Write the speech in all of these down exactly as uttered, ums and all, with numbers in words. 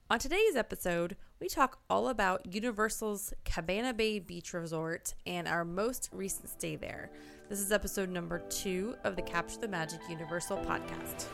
On today's episode, we talk all about Universal's Cabana Bay Beach Resort and our most recent stay there. This is episode number two of the Capture the Magic Universal podcast.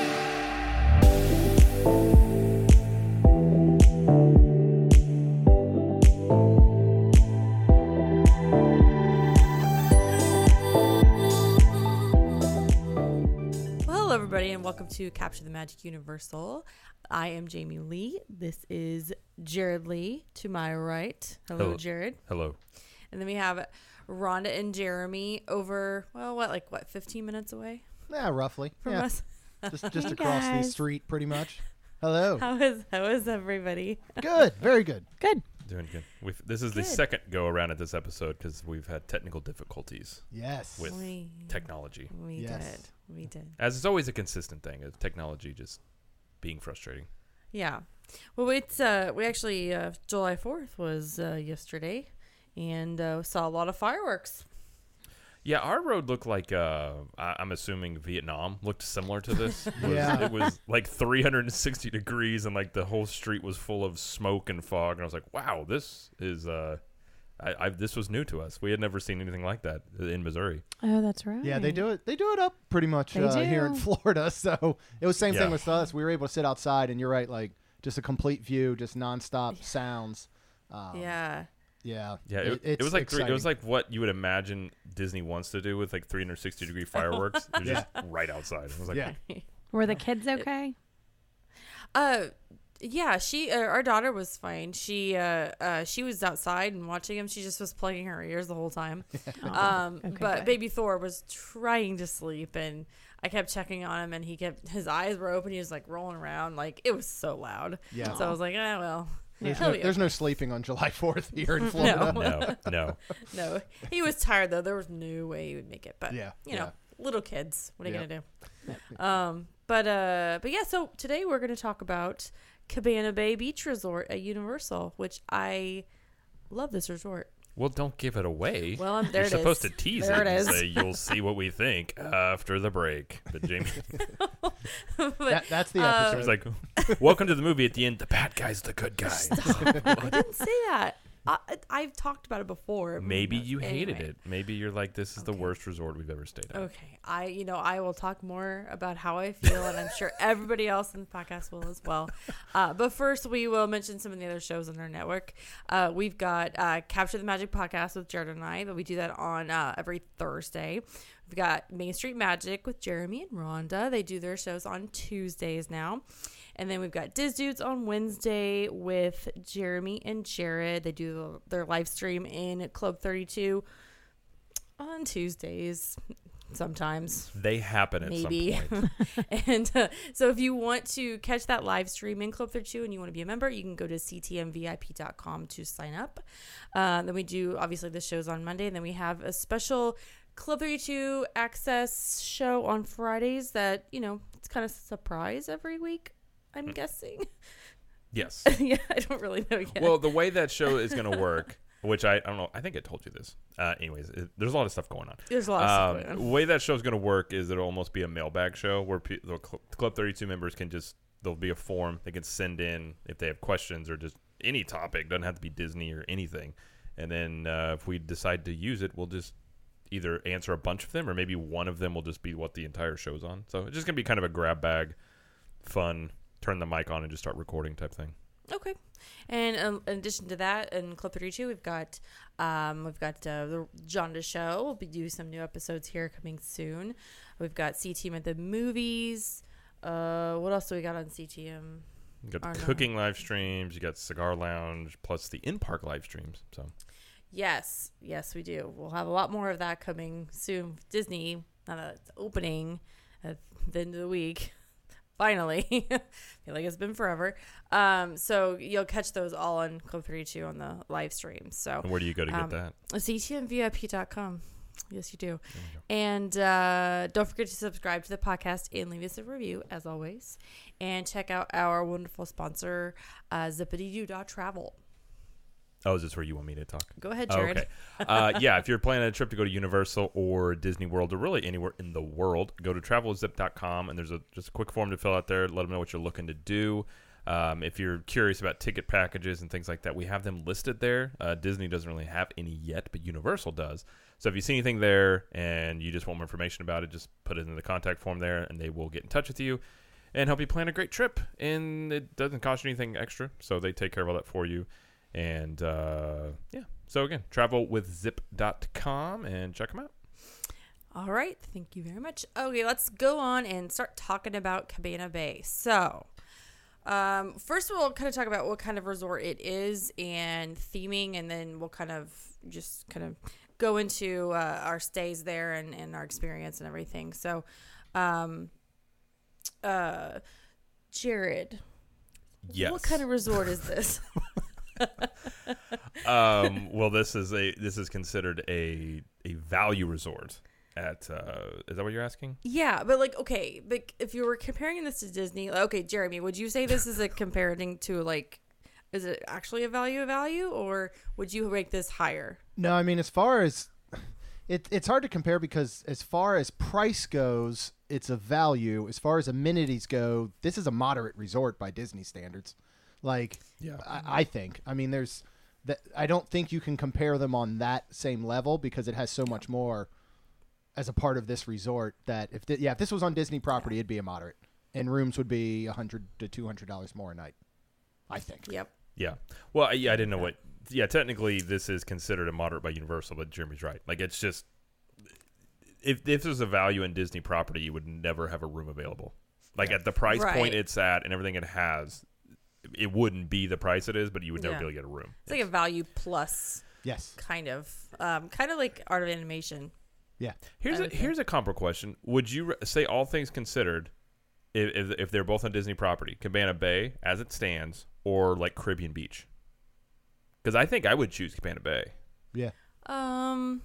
Hello, everybody, and welcome to Capture the Magic Universal. I am Jamie Lee. This is Jared Lee to my right. Hello, Hello. Jared. Hello. And then we have Rhonda and Jeremy over, well, what, like, what, fifteen minutes away Yeah, roughly. from yeah. us? Just just Hey, across the guys. street, pretty much. Hello. How is, how is everybody? Good. Very good. Good. Doing good. We've, this is the Good. second go around at this episode because we've had technical difficulties Yes. with We, technology. we Yes. did. We did. As it's always a consistent thing, of technology just being frustrating. Yeah. Well, it's, uh, we actually, uh, July fourth was uh, yesterday, and uh, saw a lot of fireworks. Yeah, our road looked like, uh, I, I'm assuming Vietnam looked similar to this. It was, Yeah. It was like three hundred sixty degrees and like the whole street was full of smoke and fog. And I was like, wow, this is, uh, I, I this was new to us. We had never seen anything like that in Missouri. Oh, that's right. Yeah, they do it. They do it up pretty much They uh, here in do. Florida. So it was same Yeah. thing with us. We were able to sit outside, and you're right, like just a complete view, just nonstop sounds. Um, Yeah. Yeah. Yeah, it, it it's was like three, it was exciting. like what you would imagine Disney wants to do with like three hundred sixty degree fireworks. It was Yeah. just right outside. I was like, Yeah. Were the kids okay? Uh, yeah, she, uh, our daughter was fine. She, uh, uh, she was outside and watching him. She just was plugging her ears the whole time. Oh, Um, okay, but good. baby Thor was trying to sleep, and I kept checking on him, and he kept, his eyes were open. He was like rolling around. Like, it was so loud. Yeah. So I was like, oh, well, There's, he'll no, be there's okay. no sleeping on July fourth here in Florida. No. no, no. No, he was tired though. There was no way he would make it, but Yeah, you know, little kids, what are you Yeah. going to do? Um, but, uh, but yeah, so today we're going to talk about Cabana Bay Beach Resort at Universal, which I love this resort. Well, don't give it away. Well, I'm, there You're it is. supposed to tease There it, it and is. say you'll see what we think after the break. But Jamie But, That, that's the Uh, episode. was like, "Welcome to the movie." At the end, the bad guy's the good guy. I didn't say that. I, I've talked about it before. Maybe you hated Anyway. it. Maybe you're like, "This is the Okay. worst resort we've ever stayed at." Okay, I you know I will talk more about how I feel, and I'm sure everybody else in the podcast will as well. Uh, but first, we will mention some of the other shows on our network. Uh, we've got uh, Capture the Magic podcast with Jared and I, but we do that on uh, every Thursday. We've got Main Street Magic with Jeremy and Rhonda. They do their shows on Tuesdays now. And then we've got Diz Dudes on Wednesday with Jeremy and Jared. They do their live stream in Club thirty-two on Tuesdays sometimes. They happen at Maybe. some point. And uh, so if you want to catch that live stream in Club thirty-two and you want to be a member, you can go to c t m v i p dot com to sign up. Uh, then we do, obviously, the shows on Monday. And then we have a special Club thirty-two access show on Fridays that, you know, it's kind of a surprise every week, I'm guessing. Yes. Yeah, I don't really know yet. Well, the way that show is going to work, which I, I don't know, I think I told you this. Uh, anyways, it, there's a lot of stuff going on. There's a lot of Um, stuff going the on. way that show is going to work is it'll almost be a mailbag show where pe- the Cl- Club thirty-two members can just, there'll be a form they can send in if they have questions or just any topic. Doesn't have to be Disney or anything. And then uh, if we decide to use it, we'll just either answer a bunch of them or maybe one of them will just be what the entire show's on. So it's just going to be kind of a grab bag, fun, turn the mic on and just start recording type thing. Okay, and um, in addition to that, in Club thirty-two, we've got um, we've got uh, the Jonda Show. We'll be doing some new episodes here coming soon. We've got C T M at the movies. Uh, what else do we got on C T M? You got Or the no. cooking live streams, you got Cigar Lounge, plus the in-park live streams. So Yes, yes, we do. We'll have a lot more of that coming soon. Disney, now that it's opening at the end of the week. Finally. I feel like it's been forever. Um, so you'll catch those all on Club thirty-two on the live stream. So and where do you go to get Um, that? c t m v i p dot com. Yes, you do. There you go. And uh, don't forget to subscribe to the podcast and leave us a review, as always. And check out our wonderful sponsor, uh, zippity doo dot travel. Oh, is this where you want me to talk? Go ahead, Oh, Jared. okay. Uh, yeah, if you're planning a trip to go to Universal or Disney World or really anywhere in the world, go to travel zip dot com and there's a just a quick form to fill out there. Let them know what you're looking to do. Um, if you're curious about ticket packages and things like that, we have them listed there. Uh, Disney doesn't really have any yet, but Universal does. So if you see anything there and you just want more information about it, just put it in the contact form there, and they will get in touch with you and help you plan a great trip. And it doesn't cost you anything extra, so they take care of all that for you. And uh, yeah, so again, travel with zip dot com and check them out. All right. Thank you very much. Okay, let's go on and start talking about Cabana Bay. So, um, first we'll kind of talk about what kind of resort it is and theming, and then we'll kind of just kind of go into uh, our stays there and, and our experience and everything. So, um, uh, Jared, Yes. what kind of resort is this? um, well, this is a this is considered a a value resort. At uh, is that what you're asking? Yeah, but like, okay, but if you were comparing this to Disney, okay, Jeremy, would you say this is a comparing to like, is it actually a value of value, or would you rank this higher? No, I mean, as far as it, it's hard to compare because as far as price goes, it's a value. As far as amenities go, this is a moderate resort by Disney standards. Like, Yeah. I, I think. I mean, there's that. I don't think you can compare them on that same level because it has so much more as a part of this resort that if th- yeah if this was on Disney property, it'd be a moderate, and rooms would be a hundred to two hundred dollars more a night. I think. Yep. Yeah. Well, I- yeah, I didn't know what. Yeah, technically this is considered a moderate by Universal, but Jeremy's right. Like, it's just if, if this was a value in Disney property, you would never have a room available. Like, Yeah. at the price Right. point it's at and everything it has, it wouldn't be the price it is, but you would never Yeah. be able to get a room. It's like a value plus Yes. kind of, um, kind of like Art of Animation. Yeah. Here's I a would here's a comparable question. Would you re- say, all things considered, if, if if they're both on Disney property, Cabana Bay as it stands, or like Caribbean Beach? Because I think I would choose Cabana Bay. Yeah. Um.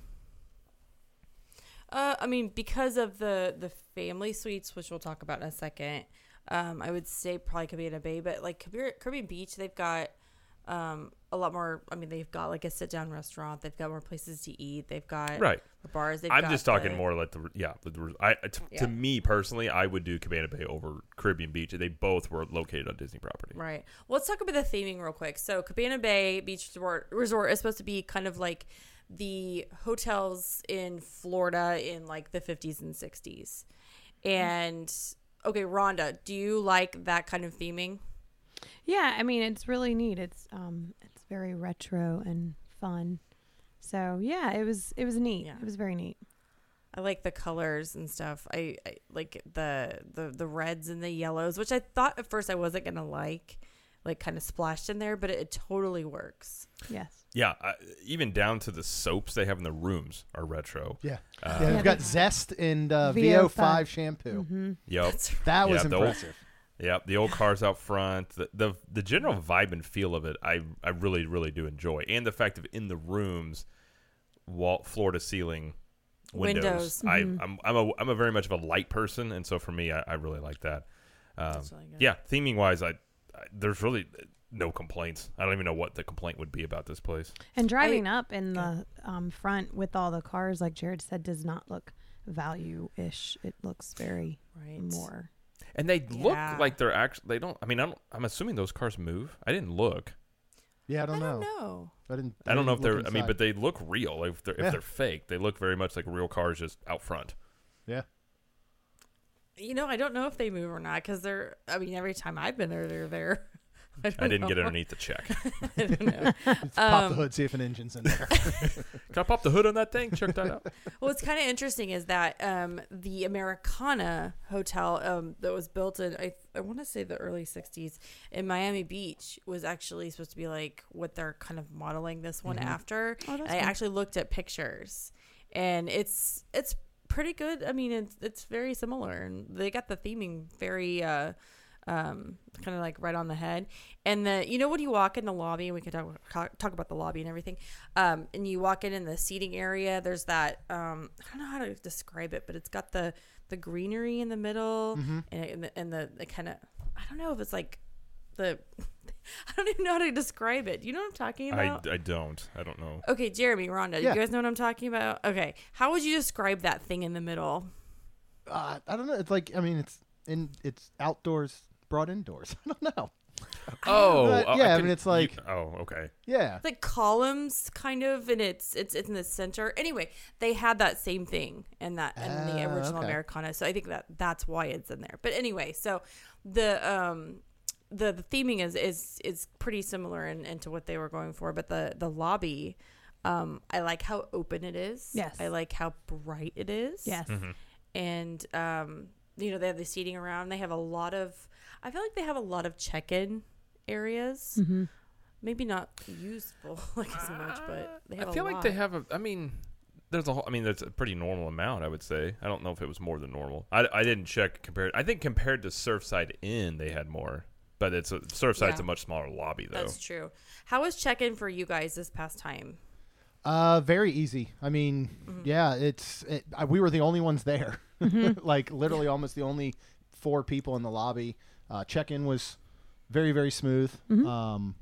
Uh, I mean, because of the the family suites, which we'll talk about in a second, um, I would say probably Cabana Bay. But like Caribbean, Caribbean Beach, they've got um a lot more. I mean, they've got like a sit down restaurant. They've got more places to eat. They've got Right. the bars. They've I'm got just talking the- more like the yeah. The, the- I t- Yeah. To me personally, I would do Cabana Bay over Caribbean Beach. They both were located on Disney property. Right. Well, let's talk about the theming real quick. So, Cabana Bay Beach Resort, Resort is supposed to be kind of like the hotels in Florida in like the fifties and sixties. And okay, Rhonda, do you like that kind of theming? Yeah, I mean it's really neat. It's um it's very retro and fun. So yeah, it was it was neat. Yeah. It was very neat. I like the colors and stuff. I, I like the, the the reds and the yellows, which I thought at first I wasn't gonna like, like kind of splashed in there, but it, it totally works. Yes. Yeah, I, even down to the soaps they have in the rooms are retro. Yeah. Uh, yeah, Yeah, we've got they- Zest and uh, V V O O five shampoo. Mm-hmm. Yep. That's right. That was Yeah, the old- impressive. Yep, the old cars out front, the, the the general vibe and feel of it, I I really really do enjoy, and the fact of in the rooms, wall floor to ceiling windows. Windows. I Mhm. I'm I'm a I'm a very much of a light person, and so for me, I, I really like that. Um, That's really good. yeah, theming wise, I, I there's really no complaints. I don't even know what the complaint would be about this place. And driving up in the um, front with all the cars, like Jared said, does not look value-ish. It looks very Right. more. And they Yeah. look like they're actually they don't. I mean, I'm I'm assuming those cars move. I didn't look. Yeah, I I don't, don't know. know. I didn't. I don't know if didn't they're. look I mean, inside. but they look real. If they're Yeah. if they're fake, they look very much like real cars just out front. Yeah. You know, I don't know if they move or not because they're. I mean, every time I've been there, they're there. I, don't I didn't get know. underneath the check. I don't know. Let's pop the Um, hood, see if an engine's in there. Can I pop the hood on that thing? Check that out. Well, what's kind of interesting is that um, the Americana Hotel um, that was built in, I, I want to say the early sixties in Miami Beach was actually supposed to be like what they're kind of modeling this one Mhm. after. Oh, that's I cool. actually looked at pictures, and it's it's pretty good. I mean, it's it's very similar, and they got the theming very uh, um, kind of like right on the head. And the you know when you walk in the lobby, and we can talk talk about the lobby and everything. Um, and you walk in in the seating area. There's that um, I don't know how to describe it, but it's got the the greenery in the middle, Mhm. and and the, and the, the kind of I don't know if it's like the I don't even know how to describe it. Do you know what I'm talking I, about? I don't. I don't know. Okay, Jeremy, Rhonda, Yeah. you guys know what I'm talking about? Okay. How would you describe that thing in the middle? Uh, I don't know. It's like I mean, it's in it's outdoors, brought indoors. I don't know. Oh, But, oh, yeah, I can- mean, it's like- you- oh, okay. Yeah. Like columns, kind of, and it's it's it's in the center. Anyway, they had that same thing in that in the Ah, original okay. Americana, so I think that that's why it's in there. But anyway, so the um the the theming is is is pretty similar in, into what they were going for, but the the lobby, um, I like how open it is. Yes. I like how bright it is. Yes. Mm-hmm. And um, you know, they have the seating around. They have a lot of. I feel like they have a lot of check-in areas. Mm-hmm. Maybe not useful like as much, but they have I feel a like lot. they have a. I mean, there's a. whole- I mean, there's a pretty normal amount. I would say. I don't know if it was more than normal. I, I didn't check compared. I think compared to Surfside Inn, they had more. But it's a, Surfside's Yeah. a much smaller lobby, though. That's true. How was check-in for you guys this past time? Uh, very easy. I mean, Mm-hmm. yeah, it's it, I, we were the only ones there. Like literally, almost the only four people in the lobby. Uh, check-in was very very smooth. Mhm. Um,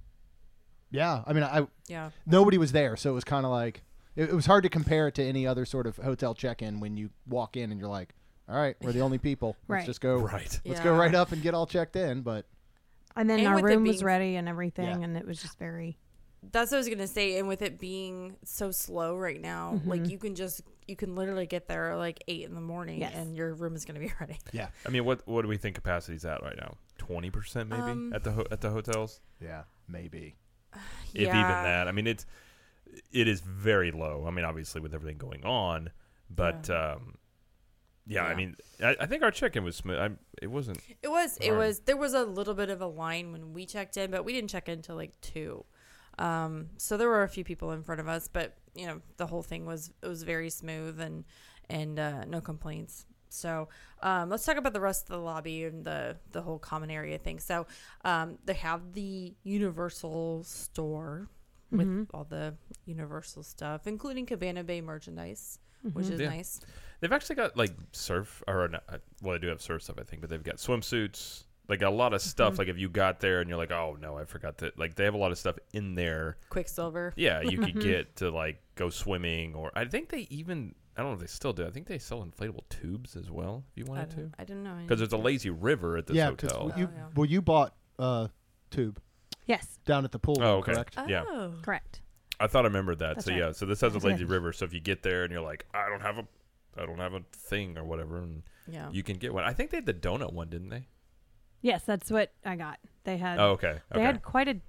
yeah, I mean, I Yeah. nobody was there, so it was kind of like it, it was hard to compare it to any other sort of hotel check-in when you walk in and you're like, all right, we're the only people. Let's Right. just go. Right. Let's Yeah. go right up and get all checked in. But And then And our with it room was being- ready and everything, Yeah. and it was just very. That's what I was gonna say. And with it being so slow right now, like Mhm. you can just you can literally get there like eight in the morning, Yes. and your room is gonna be ready. yeah, I mean, what what do we think capacity's at right now? Twenty percent maybe Um, at the ho- at the hotels, yeah, maybe. if even that. I mean, it's it is very low. I mean, obviously with everything going on, but Yeah. um, yeah, I Yeah. mean, I, I think our check-in was smooth. I, it wasn't. It was. It Hard. was. There was a little bit of a line when we checked in, but we didn't check in until like two. Um, so there were a few people in front of us, but you know the whole thing was it was very smooth and and uh, no complaints. So um, let's talk about the rest of the lobby and the the whole common area thing. So um, they have the Universal store with Mhm. all the Universal stuff, including Cabana Bay merchandise, which Mhm. is Yeah. nice. They've actually got like surf or not, well, they do have surf stuff, I think, but they've got swimsuits, like a lot of stuff. Mhm. Like if you got there and you're like, oh no, I forgot that. Like they have a lot of stuff in there. Quicksilver. Yeah, you could Mhm. get to like go swimming, or I think they even. I don't know if they still do. I think they sell inflatable tubes as well. If you I wanted don't, to, I didn't know. because there's a lazy river at this yeah, because hotel. you Oh, yeah. well you bought uh tube Yes, down at the pool. Oh, okay. Correct. Yeah. Oh. correct. I thought I remembered that. That's so right. yeah, so this has a That's lazy it. river. So if you get there and you're like, I don't have a, I don't have a thing or whatever, and Yeah. you can get one. I think they had the donut one, didn't they? Yes, that's what I got. They had. Oh, okay. They Okay. had quite a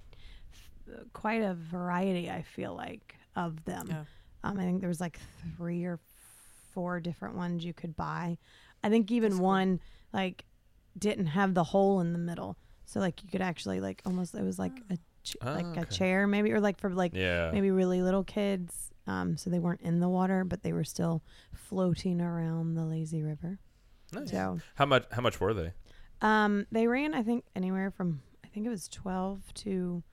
quite a variety. I feel like of them. Yeah. Um, I think there was like three or four different ones you could buy. I think even That's cool. one like didn't have the hole in the middle, so like you could actually like almost it was like a ch- Oh, like a okay. chair maybe, or like for like yeah. maybe really little kids. Um, so they weren't in the water, but they were still floating around the lazy river. Nice. So How much? How much were they? um, they ran I think anywhere from I think it was twelve to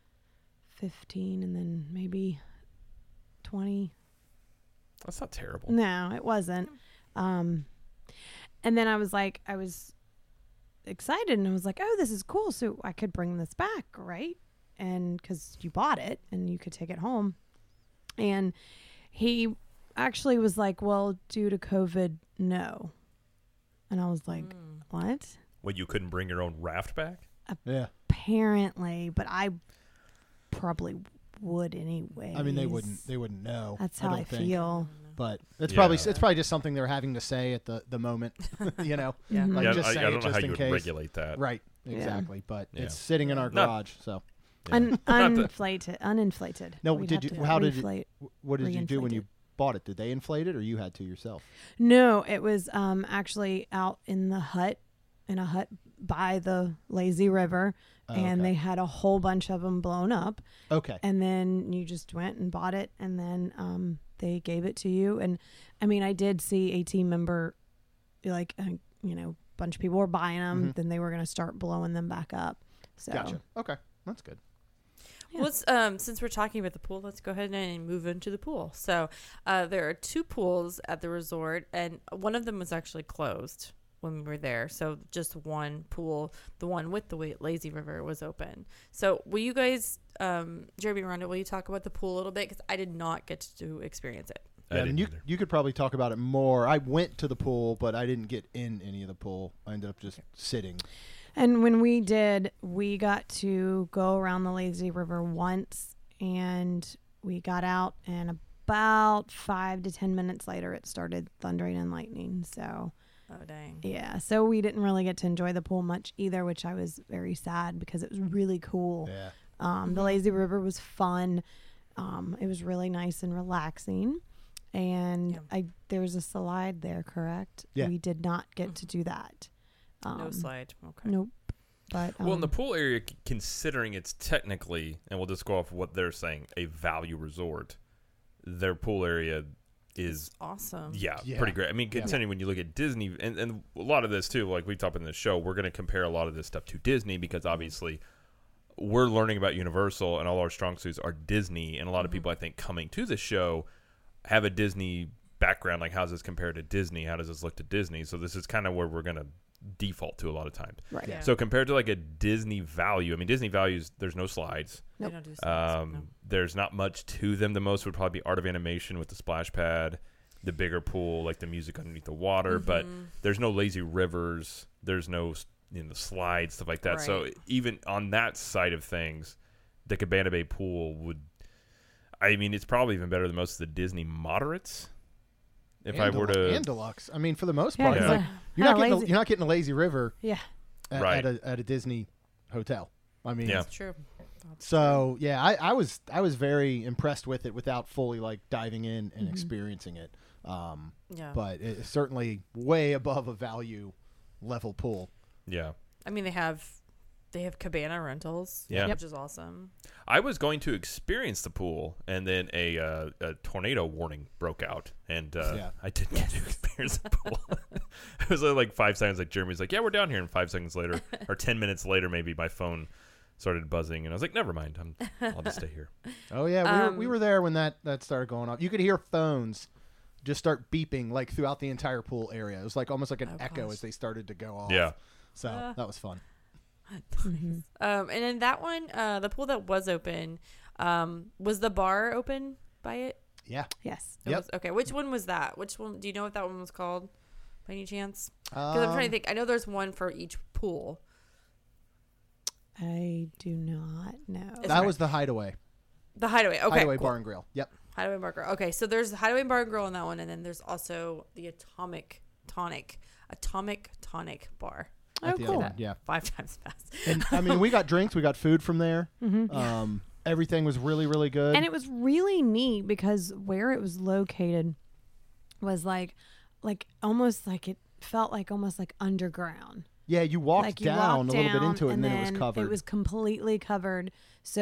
fifteen, and then maybe twenty. That's not terrible. No, it wasn't. Um, and then I was like, I was excited, and I was like, oh, this is cool. So I could bring this back, right? And because you bought it, and you could take it home. And he actually was like, well, due to COVID, no. And I was like, Mm. what? Well, you couldn't bring your own raft back. Yeah. Apparently, but I probably would anyway. I mean, they wouldn't. They wouldn't know. That's I how don't I, think. feel. But it's Yeah. probably it's probably just something they're having to say at the, the moment. You know. Yeah. Mhm. Like, yeah, just I, say I it don't know just how in you would case. regulate that. Right. Yeah. Exactly. But Yeah. it's sitting in our Not- garage. So Yeah. Un- Not that- uninflated. Uninflated. No, We'd did have you- to how did you- reflate. wh- what did you do when Reinflate you it. bought it? Did they inflate it, or you had to yourself? No, it was um actually out in the hut, in a hut by the lazy river, Oh, and okay. they had a whole bunch of them blown up, Okay. and then you just went and bought it, and then um they gave it to you. And I mean, I did see a team member, like uh, you know, a bunch of people were buying them, Mhm. then they were gonna start blowing them back up. So Gotcha. Okay. That's good. Yeah. Let's um since we're talking about the pool, let's go ahead and move into the pool. So, uh, there are two pools at the resort, and one of them was actually closed when we were there. So just one pool, the one with the wa- lazy river, was open. So will you guys, um, Jeremy and Rhonda, will you talk about the pool a little bit? Because I did not get to experience it. I Yeah, didn't and you either. you could probably talk about it more. I went to the pool, but I didn't get in any of the pool. I ended up just sitting. And when we did, we got to go around the lazy river once, and we got out, and about five to ten minutes later, it started thundering and lightning. So, Oh, dang. yeah. So we didn't really get to enjoy the pool much either, which I was very sad because it was really cool. Yeah. Um, the lazy river was fun. Um, it was really nice and relaxing. And Yeah. I there was a slide there, correct? Yeah. We did not get to do that. Um, No slide. Okay. Nope. But um, Well, in the pool area, c- considering it's technically, and we'll just go off of what they're saying, a value resort, their pool area is, Awesome. yeah, Yeah. pretty great. I mean, Yeah. considering when you look at Disney, and, and a lot of this too, like we talked in the show, we're going to compare a lot of this stuff to Disney because obviously we're learning about Universal and all our strong suits are Disney. And a lot of people, I think, coming to the show have a Disney background. Like, how's this compared to Disney? How does this look to Disney? So this is kind of where we're going to default to a lot of times. right. Yeah. So compared to like a Disney value, I mean, Disney values, there's no slides. They Nope. don't do slides, Um, no. There's not much to them. The most would probably be Art of Animation with the splash pad, the bigger pool, like the music underneath the water. But Mhm. there's no lazy rivers. There's no, you know, slides, stuff like that. So Right. even on that side of things, the Cabana Bay pool would, I mean, it's probably even better than most of the Disney moderates. If and I were delu- to, and deluxe. I mean, for the most Yeah, part, 'cause, it's Yeah. like uh, you're not yeah, getting a, lazy- you're not getting a lazy river yeah. at, Right. at, a, at a Disney hotel. I mean, Yeah. That's true. That's so yeah, I, I was I was very impressed with it without fully like diving in and Mhm. experiencing it. Um, true. Yeah. but it's certainly way above a value level pool. yeah. I mean, they have they have cabana rentals, Yeah. which is awesome. I was going to experience the pool, and then a, uh, a tornado warning broke out, and uh, Yeah. I didn't get to experience the pool. It was like five seconds. Like Jeremy's like, "Yeah, we're down here," and five seconds later, or ten minutes later, maybe my phone started buzzing, and I was like, "Never mind, I'm, I'll just stay here." Oh yeah, we were we Um, were there when that that started going off. You could hear phones just start beeping like throughout the entire pool area. It was like almost like an Oh, echo gosh. as they started to go off. Yeah, So Uh. that was fun. Mhm. Um, and in that one, uh, the pool that was open, um, was the bar open by it? Yeah. Yes. It Yep. was- okay. Which one was that? Which one? Do you know what that one was called, by any chance? Because I'm trying to Um, think. I know there's one for each pool. I do not know. It's That okay. was the Hideaway. The Hideaway. Okay. Hideaway cool. Bar and Grill. Yep. Hideaway Bar and Grill. Okay, so there's the Hideaway Bar and Grill on that one, and then there's also the Atomic Tonic, Atomic Tonic Bar. At Oh, the cool. other one, yeah. Five times fast. And I mean, we got drinks, we got food from there. Mhm. Um, everything was really, really good. And it was really neat because where it was located was like, like almost like it felt like almost like underground. yeah, you walked like you down walked a little bit down into it, and, then, it was covered. It was completely covered.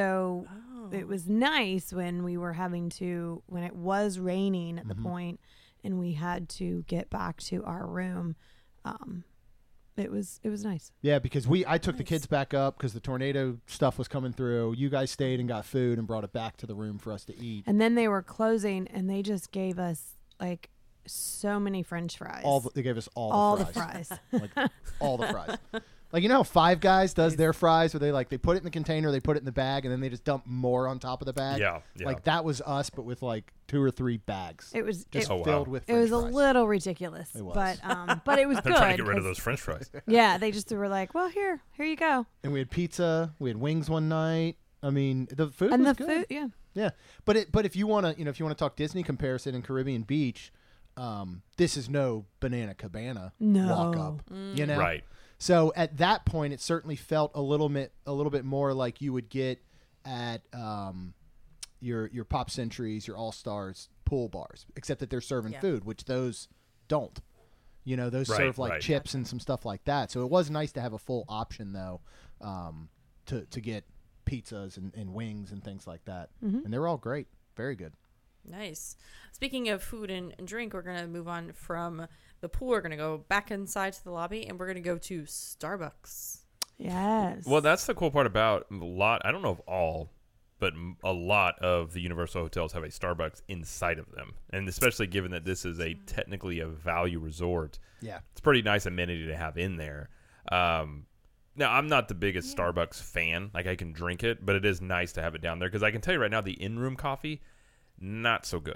So Oh. it was nice when we were having to when it was raining at the Mhm. point and we had to get back to our room. Um, it was it was nice. yeah, because we I took the Nice. kids back up because the tornado stuff was coming through. You guys stayed and got food and brought it back to the room for us to eat. And then they were closing and they just gave us like so many French fries. All the, they gave us all, all the the fries. fries. like all the fries. Like, you know how Five Guys does their fries where they like they put it in the container, they put it in the bag, and then they just dump more on top of the bag. yeah, yeah. Like that was us, but with like two or three bags, It was just it, Oh, wow. filled with. it was French a fries. little ridiculous, It was. but um, but it was They're good. trying to get rid of 'cause- those French fries. Yeah, they just were like, well, here, here you go, And we had pizza, we had wings one night. I mean, the food and was the good. food, yeah, But it, but if you want to, you know, if you want to talk Disney comparison in Caribbean Beach, um, this is no Banana Cabana no, walk up. You know, Right. So at that point, it certainly felt a little bit, a little bit more like you would get at um, your your Pop Centuries, your All Stars pool bars, except that they're serving Yeah. food, which those don't. You know, those Right, serve like right. chips and some stuff like that. So it was nice to have a full option though, um, to to get pizzas and, and wings and things like that, Mhm. and they were all great, very good. Nice. Speaking of food and, and drink, we're going to move on from the pool. We're going to go back inside to the lobby, and we're going to go to Starbucks. yes. Well, that's the cool part about a lot. I don't know if all, but m- a lot of the Universal hotels have a Starbucks inside of them, and especially given that this is a technically a value resort, Yeah, it's a pretty nice amenity to have in there. Um, now, I'm not the biggest Yeah. Starbucks fan. Like, I can drink it, but it is nice to have it down there because I can tell you right now, the in-room coffee, not so good.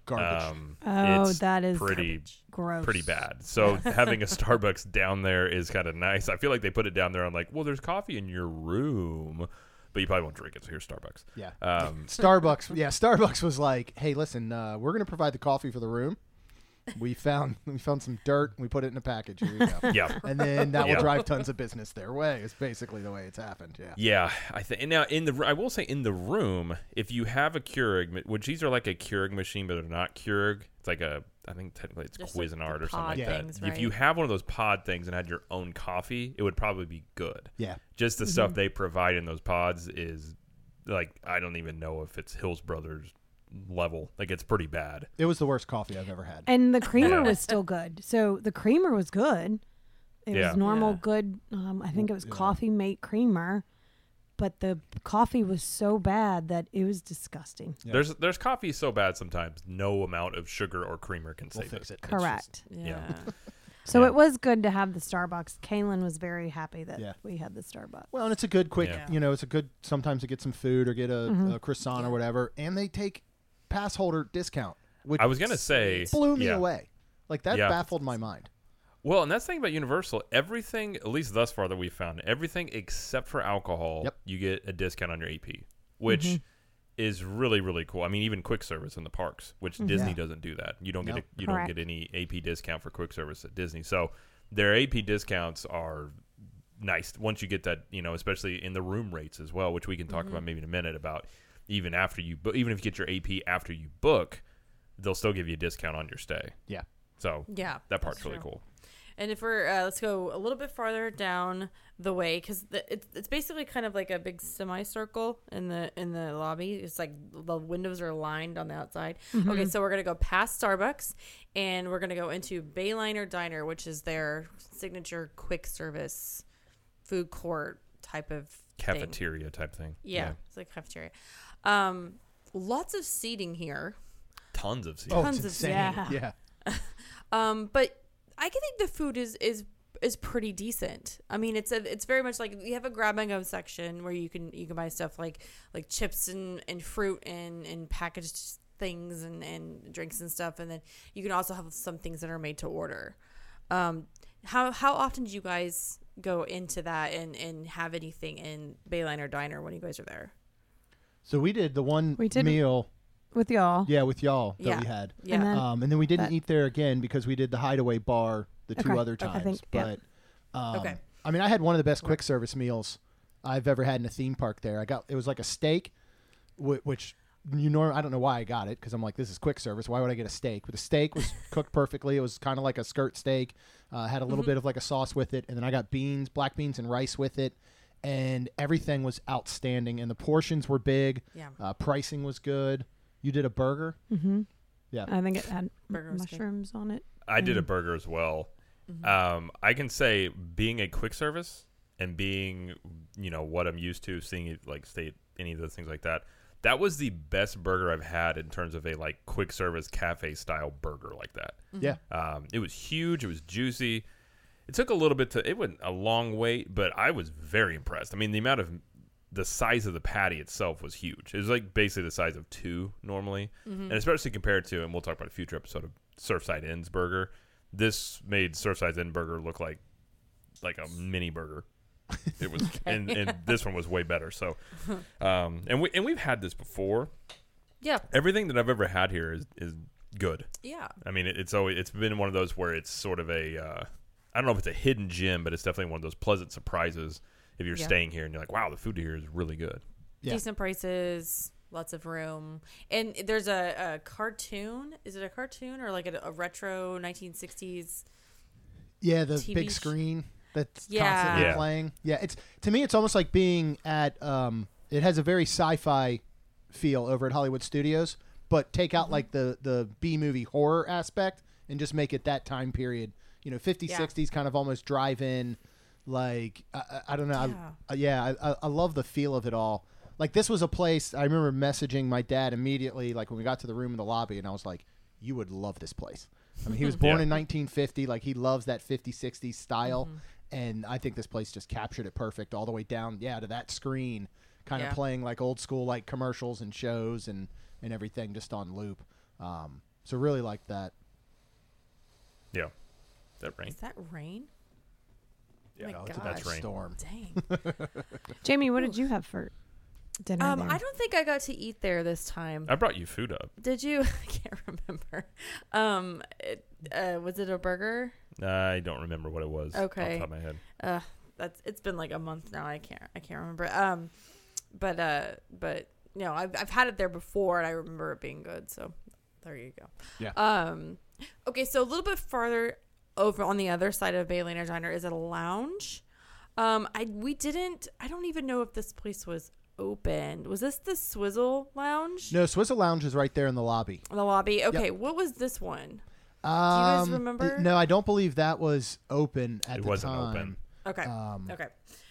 Garbage. Um, Oh, it's that is pretty gross. pretty bad. So having a Starbucks down there is kind of nice. I feel like they put it down there. I'm like, well, there's coffee in your room, but you probably won't drink it. So here's Starbucks. Yeah. Um, Starbucks. Yeah. Starbucks was like, hey, listen, uh, we're going to provide the coffee for the room. We found we found some dirt. We put it in a package. Here you go. yeah. And then that will Yeah. drive tons of business their way. It's basically the way it's happened. Yeah. Yeah, I think. Now in the, I will say in the room, if you have a Keurig, ma- which these are like a Keurig machine, but they're not Keurig. It's like a, I think technically it's Just like the Cuisinart or something like pod that. things, If you right? have one of those pod things and had your own coffee, it would probably be good. Yeah. Just the stuff they provide in those pods is like, I don't even know if it's Hills Brothers level. Like it's pretty bad. It was the worst coffee I've ever had. And the creamer Yeah. was still good. So the creamer was good. It Yeah. was normal, Yeah. good. Um, I think it was Yeah. coffee mate creamer, but the coffee was so bad that it was disgusting. Yeah. There's there's coffee so bad sometimes no amount of sugar or creamer can We'll save fix it. it. It's Correct. Yeah. Yeah. So Yeah. it was good to have the Starbucks. Kaylin was very happy that Yeah. we had the Starbucks. Well, and it's a good quick, Yeah. you know, it's a good sometimes to get some food or get a, Mhm. a croissant Yeah. or whatever, and they take pass holder discount, which I was gonna say blew me yeah. away. Like that Yeah. baffled my mind. Well, and that's the thing about Universal. Everything, at least thus far that we've found, everything except for alcohol, Yep. you get a discount on your A P, which Mhm. is really really cool. I mean, even quick service in the parks, which Disney Yeah. doesn't do that. You don't No. get a, you Correct. don't get any A P discount for quick service at Disney. So their A P discounts are nice once you get that, you know, especially in the room rates as well, which we can talk Mhm. about maybe in a minute about. Even after you, bo- even if you get your A P after you book, they'll still give you a discount on your stay. Yeah. So Yeah. that part's that's really true. cool. And if we're uh, let's go a little bit farther down the way because it's it's basically kind of like a big semicircle in the in the lobby. It's like the windows are lined on the outside. Mm-hmm. Okay, so we're gonna go past Starbucks and we're gonna go into Bayliner Diner, which is their signature quick service food court type of thing. Cafeteria type thing. Yeah, it's like cafeteria. Um, lots of seating here. Tons of seats. Oh, Tons it's of- insane. yeah. Yeah. Um, but I can think the food is is is pretty decent. I mean, it's a it's very much like you have a grab and go section where you can you can buy stuff like like chips and, and fruit and, and packaged things and, and drinks and stuff, and then you can also have some things that are made to order. Um, how how often do you guys go into that and, and have anything in Bayliner Diner when you guys are there? So we did the one We did- meal, With y'all. yeah, with y'all that Yeah. we had. Yeah. And then- Um, and then we didn't That- eat there again because we did the Hideaway Bar the two Okay. other Okay, I times. think- yeah. But um, Okay. I mean, I had one of the best quick service meals I've ever had in a theme park. There, I got it was like a steak, wh- which you know I don't know why I got it because I'm like this is quick service. Why would I get a steak? But the steak was cooked perfectly. It was kind of like a skirt steak. Uh, had a little Mhm. bit of like a sauce with it, and then I got beans, black beans, and rice with it. And everything was outstanding, and the portions were big. Yeah. Uh, pricing was good. You did a burger. Mm-hmm. Yeah. I think it had Burger was good. mushrooms on it. I did a Mm. burger as well. Mhm. Um, I can say being a quick service and being, you know, what I'm used to seeing it like state any of those things like that. That was the best burger I've had in terms of a like quick service cafe style burger like that. Yeah. Um, it was huge. It was juicy. It took a little bit to. It went a long wait, but I was very impressed. I mean, the amount of the size of the patty itself was huge. It was like basically the size of two normally, Mhm. and especially compared to, and we'll talk about a future episode of Surfside Inn's burger. This made Surfside Inn burger look like like a mini burger. It was, and, and this one was way better. So, um, and we and we've had this before. Yeah. Everything that I've ever had here is is good. Yeah. I mean, it, it's always it's been one of those where it's sort of a uh, I don't know if it's a hidden gem, but it's definitely one of those pleasant surprises if you're Yeah. staying here and you're like, wow, the food here is really good. Yeah. Decent prices, lots of room, and there's a, a cartoon. Is it a cartoon or like a, a retro nineteen sixties? Yeah, the T V big sh- screen that's Yeah. constantly Yeah. playing. Yeah, it's to me, it's almost like being at. Um, it has a very sci-fi feel over at Hollywood Studios, but take out Mhm. like the the B movie horror aspect and just make it that time period. You know, fifties, Yeah. sixties, kind of almost drive-in. Like I, I, I don't know. Yeah. I, yeah, I, I- I love the feel of it all. Like this was a place I remember messaging my dad immediately, like when we got to the room in the lobby, and I was like, "You would love this place." I mean, he was born Yeah. in nineteen fifty. Like he loves that fifties, sixties style, Mhm. and I think this place just captured it perfect all the way down, yeah, to that screen, kind of Yeah. playing like old school like commercials and shows and and everything just on loop. Um, So really like that. Yeah. Is that rain? Is that rain? Yeah, my Oh, it's a gosh. bad rain. storm. Dang. Jamie, what did you have for dinner? Um, there? I don't think I got to eat there this time. I brought you food up. Did you? I can't remember. Um, it, uh, was it a burger? I don't remember what it was. Okay. Off the top of my head. Uh, that's it's been like a month now. I can't I can't remember. Um, but uh, but you know, I've I've had it there before, and I remember it being good. So there you go. Yeah. Um, okay, so a little bit farther over on the other side of Bayliner Diner is a lounge. Um, I we didn't. I don't even know if this place was open. Was this the Swizzle Lounge? No, Swizzle Lounge is right there in the lobby. The lobby. Okay, what was this one? Um, guys remember? th- no, I don't believe that was open at It the wasn't time. open. Okay. Um, Okay.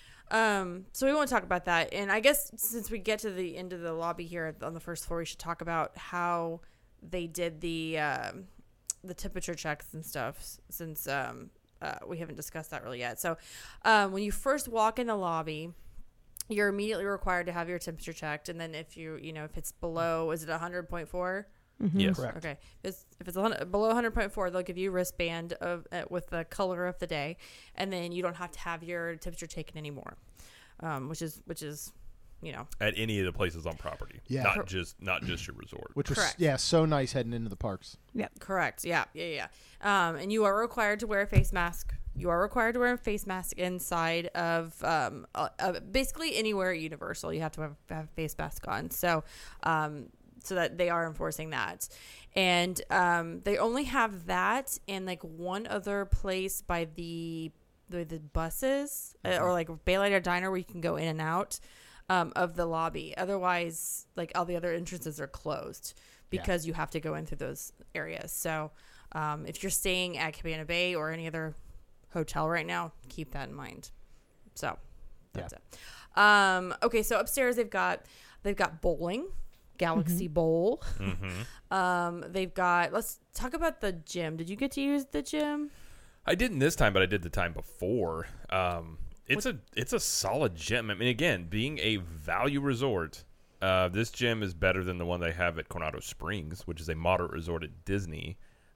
Um, so we want to talk about that. And I guess since we get to the end of the lobby here on the first floor, we should talk about how they did the um, the temperature checks and stuff s- since um, uh, we haven't discussed that really yet. So um, when you first walk in the lobby, you're immediately required to have your temperature checked. And then if you, you know, if it's below, is it one hundred point four? Mhm. Yes. Correct. Okay. If it's, if it's one hundred, below one hundred point four, they'll give you a wristband of uh, with the color of the day, and then you don't have to have your temperature taken anymore, um, which is which is, you know, At any of the places on property. Yeah. Not Cor- just not just your resort. Which was Correct. yeah, so nice heading into the parks. correct. Yeah, yeah, yeah. Um, and you are required to wear a face mask. You are required to wear a face mask inside of um, uh, uh, basically anywhere at Universal. You have to have, have a face mask on. So, um, so that they are enforcing that. And um, they only have that in like one other place by the the, the buses uh, or like Bayliner Diner where you can go in and out um, of the lobby. Otherwise, like all the other entrances are closed Yeah. because you have to go in through those areas. So um, if you're staying at Cabana Bay or any other hotel right now, keep that in mind. So that's it. Um, okay, so upstairs they've got they've got bowling. Galaxy Bowl. Mm-hmm. Um, they've got. Let's talk about the gym. Did you get to use the gym? I didn't this time, but I did the time before. Um, it's a it's a solid gym. I mean, again, being a value resort, uh, this gym is better than the one they have at Coronado Springs, which is a moderate resort at Disney.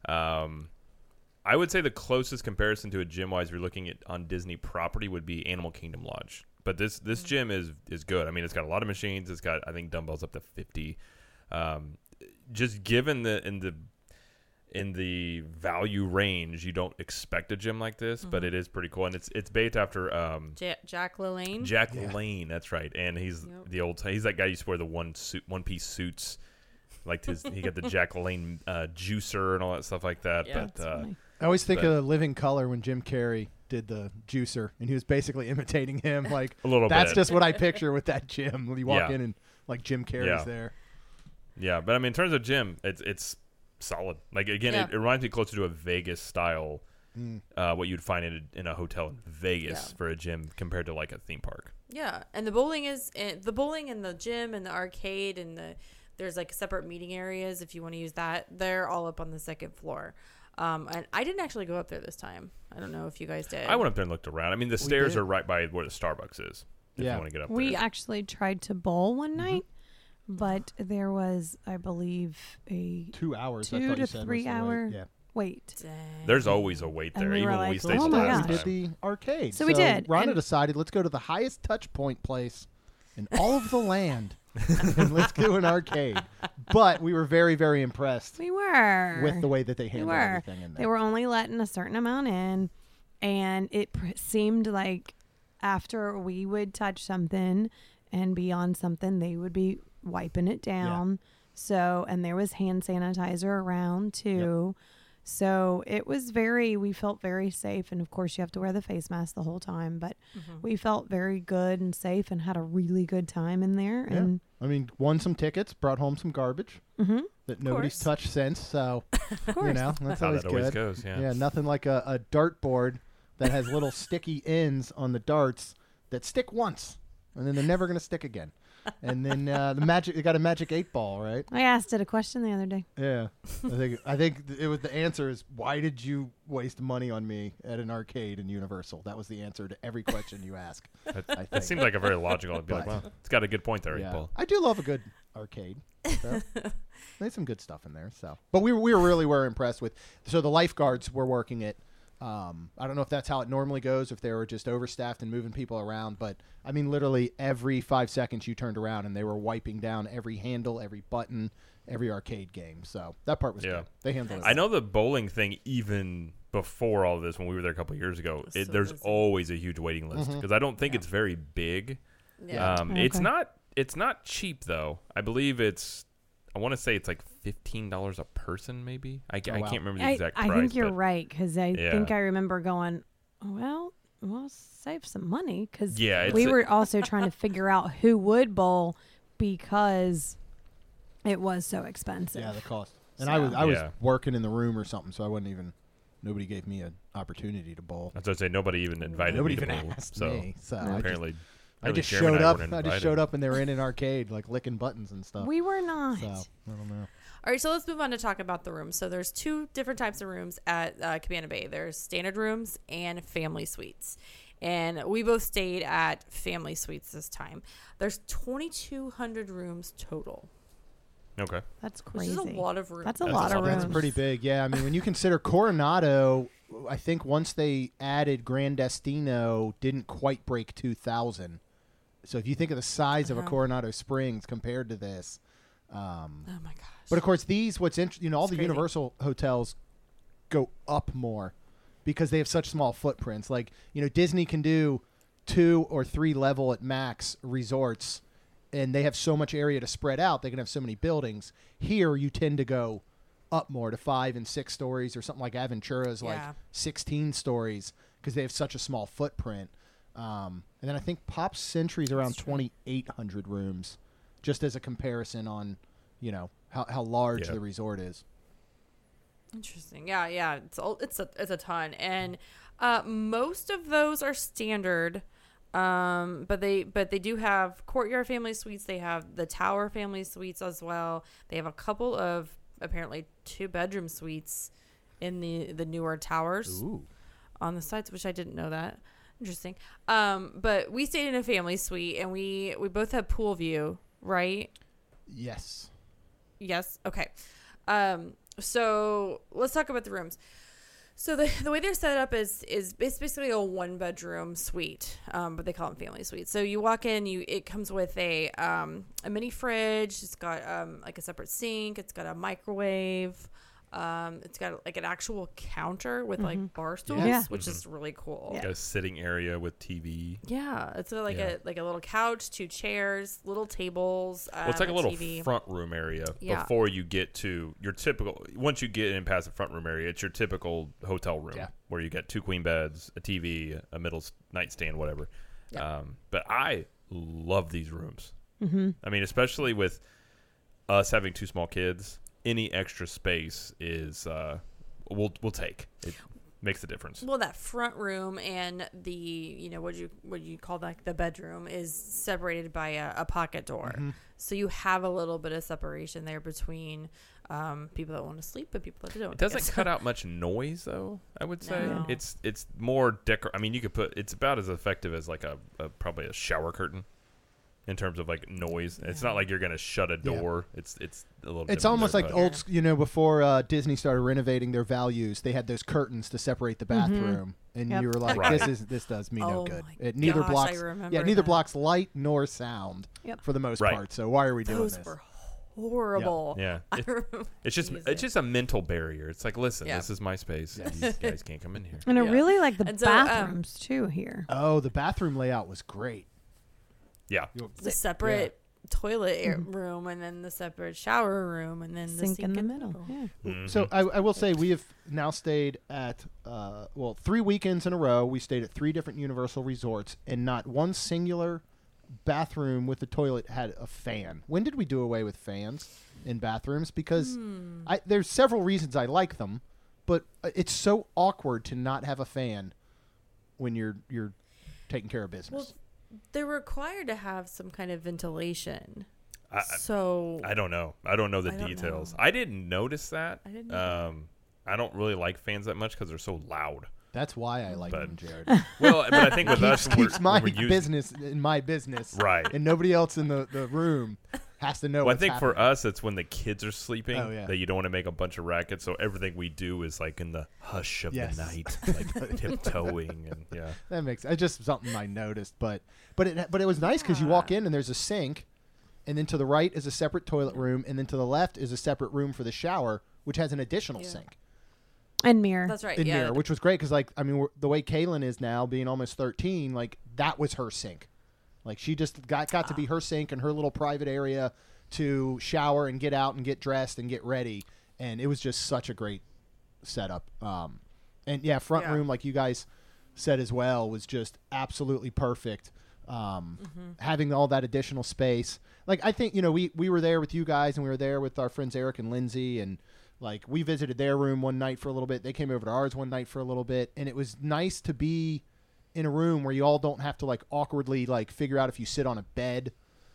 Um, I would say the closest comparison to a gym wise, you're looking at on Disney property, would be Animal Kingdom Lodge. But this this Mm-hmm. gym is is good. I mean, it's got a lot of machines. It's got I think dumbbells up to fifty. Um, just given the in the in the value range, you don't expect a gym like this, but it is pretty cool, and it's it's based after um, Ja- Jack LaLanne. Jack Yeah. Lane. That's right, and he's Yep. the old he's that guy who used to wear the one suit one piece suits, like his he got the Jack LaLanne uh, juicer and all that stuff like that. Yeah. but That's uh, funny. I always think But- of Living Color when Jim Carrey did the juicer, and he was basically imitating him. Like a little that's bit. just what I picture with that gym. When you walk Yeah. in and like Jim Carrey's Yeah. there. Yeah, but I mean, in terms of gym, it's it's solid. Like again, Yeah. it, it reminds me closer to a Vegas style, Mm. uh, what you'd find in a, in a hotel in Vegas Yeah. for a gym compared to like a theme park. Yeah, and the bowling is eh, the bowling and the gym and the arcade and the there's like separate meeting areas if you want to use that. They're all up on the second floor. Um, and I didn't actually go up there this time. I don't know if you guys did. I went up there and looked around. I mean, the stairs did. are right by where the Starbucks is. If Yeah. you want to get up We there. actually tried to bowl one night, but there was, I believe, a Two hours. I Two thought to you said was three the wait. hour- Yeah. wait. Dang. There's always a wait And there, we even were when we like, stayed oh the my last gosh. we time. did the arcade. So we did, Rhonda and- decided let's go to the highest touch point place in all of the land, and let's do an arcade. But we were very, very impressed We were with the way that they We handled were. everything in there. They were only letting a certain amount in, and it pr- seemed like after we would touch something and be on something, they would be wiping it down. So, and there was hand sanitizer around too. So it was very, we felt very safe. And of course, you have to wear the face mask the whole time, but Mhm. we felt very good and safe and had a really good time in there. Yeah. And I mean, won some tickets, brought home some garbage hmm that nobody's course. touched since. So, of course. you know, that's How always that always good. goes, yeah. Yeah, nothing like a, a dartboard that has little sticky ends on the darts that stick once, and then they're never going to stick again. And then uh, the magic, you got a magic eight ball, right? I asked it a question the other day. Yeah, I think I think it was the answer is why did you waste money on me at an arcade in Universal? That was the answer to every question you ask. That, I that think. seemed like a very logical. I'd be like, But- well, it's got a good point there, Yeah. Paul. I do love a good arcade. So, there's some good stuff in there. So, but we were, we were really were impressed with. So the lifeguards were working it. Um, I don't know if that's how it normally goes, if they were just overstaffed and moving people around. But I mean, literally every five seconds you turned around and they were wiping down every handle, every button, every arcade game. So that part was Yeah. good. They handled it. I know the bowling thing even before all this when we were there a couple years ago. It, So there's busy. always a huge waiting list because I don't think Yeah. it's very big. Yeah. Um, Okay. It's not. It's not cheap though. I believe it's. I want to say it's like fifteen dollars a person, maybe. I, ca- Oh, I wow. can't remember the I, exact I price. think you're but right because I Yeah. think I remember going, well, we'll save some money because Yeah, it's we a- were also trying to figure out who would bowl because it was so expensive. Yeah, the cost. And I was I Yeah. was working in the room or something, so I wasn't even. Nobody gave me an opportunity to bowl. That's what I say. Nobody even invited Nobody me to even bowl. asked So me. So I just, apparently, I apparently just Jeremy and showed I up. weren't I just invited. showed up and they were in an arcade, like licking buttons and stuff. We were not. So I don't know. All right, so let's move on to talk about the rooms. So there's two different types of rooms at uh, Cabana Bay. There's standard rooms and family suites. And we both stayed at family suites this time. There's twenty-two hundred rooms total, Okay. That's which crazy. is a lot of rooms. That's a That's lot a of lot. rooms. That's pretty big. Yeah, I mean, when you consider Coronado, I think once they added Gran Destino, didn't quite break two thousand. So if you think of the size of a Uh-huh. Coronado Springs compared to this, um, Oh my gosh. but of course these, what's interesting, you know, all It's the crazy. Universal hotels go up more because they have such small footprints. Like, you know, Disney can do two or three level at max resorts, and they have so much area to spread out. They can have so many buildings. Here, you tend to go up more to five and six stories, or something like Aventura's like Yeah. sixteen stories because they have such a small footprint. Um, and then I think Pop Century's around That's true. twenty-eight hundred rooms, just as a comparison on, you know, how, how large Yeah. the resort is. Interesting. Yeah, yeah. It's a, it's a it's a ton, and uh, most of those are standard. Um, but they but they do have Courtyard family suites. They have the Tower family suites as well. They have a couple of apparently two bedroom suites in the the newer towers Ooh. on the sites, which I didn't know that. Interesting. Um, but we stayed in a family suite, and we we both had pool view, right? Yes. Yes. Okay. Um, so let's talk about the rooms. So the the way they're set up is is it's basically a one bedroom suite, um, but they call them family suites. So you walk in, you it comes with a um, a mini fridge. It's got um, like a separate sink. It's got a microwave. Um, it's got like an actual counter with like bar stools, Yeah. which Mhm. is really cool. Yeah. Got a sitting area with T V. Yeah, it's got like Yeah. a like a little couch, two chairs, little tables. Um, Well, it's like a little T V. front room area Yeah. before you get to your typical. Once you get in past the front room area, it's your typical hotel room Yeah. where you get two queen beds, a T V, a middle s- nightstand, whatever. Yeah. Um, but I love these rooms. Mm-hmm. I mean, especially with us having two small kids, any extra space is uh, we'll we'll take. It makes a difference. Well, that front room and the you know what you what you call like the bedroom is separated by a, a pocket door, Mm-hmm. so you have a little bit of separation there between um, people that want to sleep and people that don't. It doesn't cut out much noise, though. I would say No. it's it's more decor. I mean, you could put it's about as effective as like a, a probably a shower curtain in terms of like noise. It's Yeah. not like you're gonna shut a Yeah. door. It's it's a little. It's different almost there, like but- old, s- you know, before uh, Disney started renovating their values, they had those curtains to separate the bathroom, and Yep. you were like, Right. "This is this does me no Oh good." my It neither gosh, I blocks, remember yeah, neither that. blocks light nor sound Yep. for the most Right. part. So why are we doing Those this? were horrible. Yeah, I it- remember it's just using- it's just a mental barrier. It's like, listen, Yeah. this is my space. Yes. These guys can't come in here. And I Yeah. really like the And so, um, bathrooms too here. Oh, the bathroom layout was great. Yeah, the separate toilet air room and then the separate shower room and then the Sink sink in the middle. Yeah. Mhm. So I, I will say we have now stayed at uh, well three weekends in a row. We stayed at three different Universal resorts, and not one singular bathroom with the toilet had a fan. When did we do away with fans in bathrooms? Because Hmm. I, there's several reasons I like them, but uh, it's so awkward to not have a fan when you're you're taking care of business. Well, they're required to have some kind of ventilation. I, I- So I don't know. I don't know the I don't details. know. I didn't notice that. I didn't know Um, I don't really like fans that much because they're so loud. That's why I like But- them, Jared. Well, but I think with us, keeps when keeps we're, my when we're using, business in my business, right? and nobody else in the, the room has to know. Well, I what's think for happening. us, it's when the kids are sleeping Oh, yeah. that you don't want to make a bunch of racket. So everything we do is like in the hush of Yes. the night, like tiptoeing and yeah. That makes it's just something I noticed, but but it but it was nice because you walk in and there's a sink, and then to the right is a separate toilet room, and then to the left is a separate room for the shower, which has an additional Yeah. sink And mirror. That's right. in yeah. mirror, which was great because like I mean we're, the way Kaylin is now, being almost thirteen, like that was her sink, like she just got got to be her sink and her little private area to shower and get out and get dressed and get ready, and it was just such a great setup. Um, and yeah, front Yeah. room like you guys said as well was just absolutely perfect. Um, Mm-hmm. having all that additional space, like I think you know we we were there with you guys and we were there with our friends Eric and Lindsay, and like we visited their room one night for a little bit. They came over to ours one night for a little bit, and it was nice to be in a room where you all don't have to like awkwardly like figure out if you sit on a bed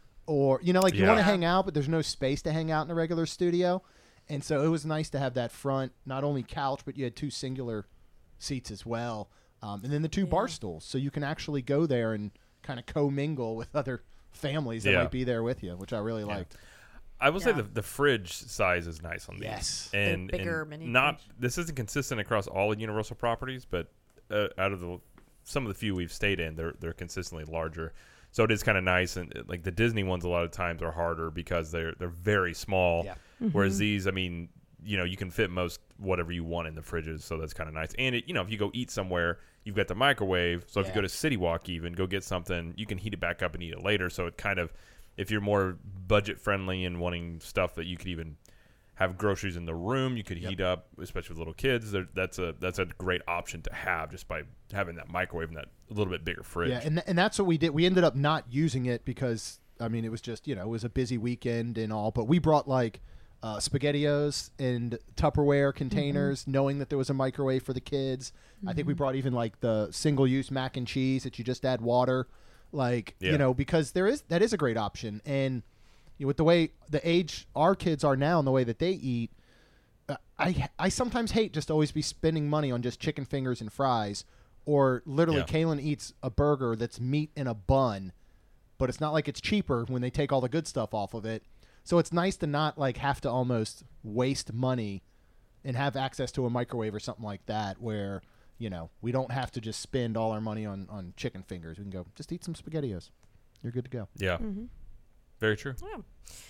or you know like you Yeah. want to hang out but there's no space to hang out in a regular studio. And so it was nice to have that front, not only couch, but you had two singular seats as well. Um, and then the two Yeah. bar stools. So you can actually go there and kind of commingle with other families that Yeah. might be there with you, which I really Yeah. liked. I will say Yeah. the the fridge size is nice on these. Yes. and, The bigger and mini not fridge. this isn't consistent across all of Universal properties, but uh, out of the some of the few we've stayed in, they're they're consistently larger. So it is kind of nice, and uh, like the Disney ones, a lot of times are harder because they're they're very small. Yeah. Whereas these, I mean, you know, you can fit most whatever you want in the fridges, so that's kind of nice. And it, you know, if you go eat somewhere, you've got the microwave. So if Yeah. you go to City Walk, even go get something, you can heat it back up and eat it later. So it kind of, if you're more budget friendly and wanting stuff that you could even have groceries in the room, you could Yep. heat up, especially with little kids. There, that's a that's a great option to have just by having that microwave and that a little bit bigger fridge. Yeah, and th- and that's what we did. We ended up not using it because I mean it was just you know it was a busy weekend and all. But we brought like uh, SpaghettiOs and Tupperware containers, knowing that there was a microwave for the kids. I think we brought even like the single use mac and cheese that you just add water, like Yeah. you know because there is that is a great option. And you know, with the way the age our kids are now and the way that they eat. uh, I I sometimes hate just to always be spending money on just chicken fingers and fries, or literally Yeah. Kaylin eats a burger that's meat in a bun, but it's not like it's cheaper when they take all the good stuff off of it. So it's nice to not like have to almost waste money and have access to a microwave or something like that where, you know, we don't have to just spend all our money on, on chicken fingers. We can go, just eat some SpaghettiOs. You're good to go. Yeah. Mm-hmm. Very true. Yeah.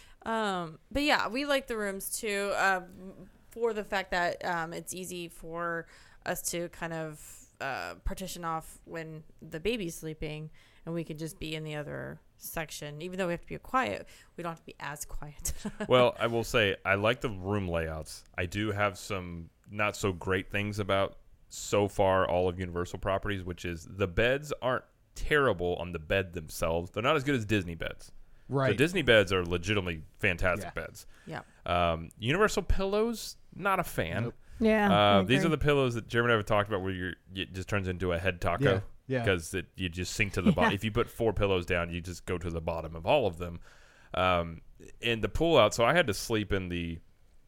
Um, but yeah, we like the rooms too, um, for the fact that um, it's easy for us to kind of uh, partition off when the baby's sleeping, and we can just be in the other section. Even though we have to be quiet, we don't have to be as quiet. Well, I will say I like the room layouts. I do have some not so great things about so far all of Universal properties, which is the beds aren't terrible on the bed themselves. They're not as good as Disney beds. Right. The Disney beds are legitimately fantastic Yeah. beds. Yeah. Um, Universal pillows, not a fan. Nope. Yeah. I Uh, these are agree. the pillows that Jeremy and I have talked about where you're, it just turns into a head taco. Yeah. Yeah. Because it, you just sink to the bottom. Yeah. If you put four pillows down, you just go to the bottom of all of them. Um, and the pull out, so I had to sleep in the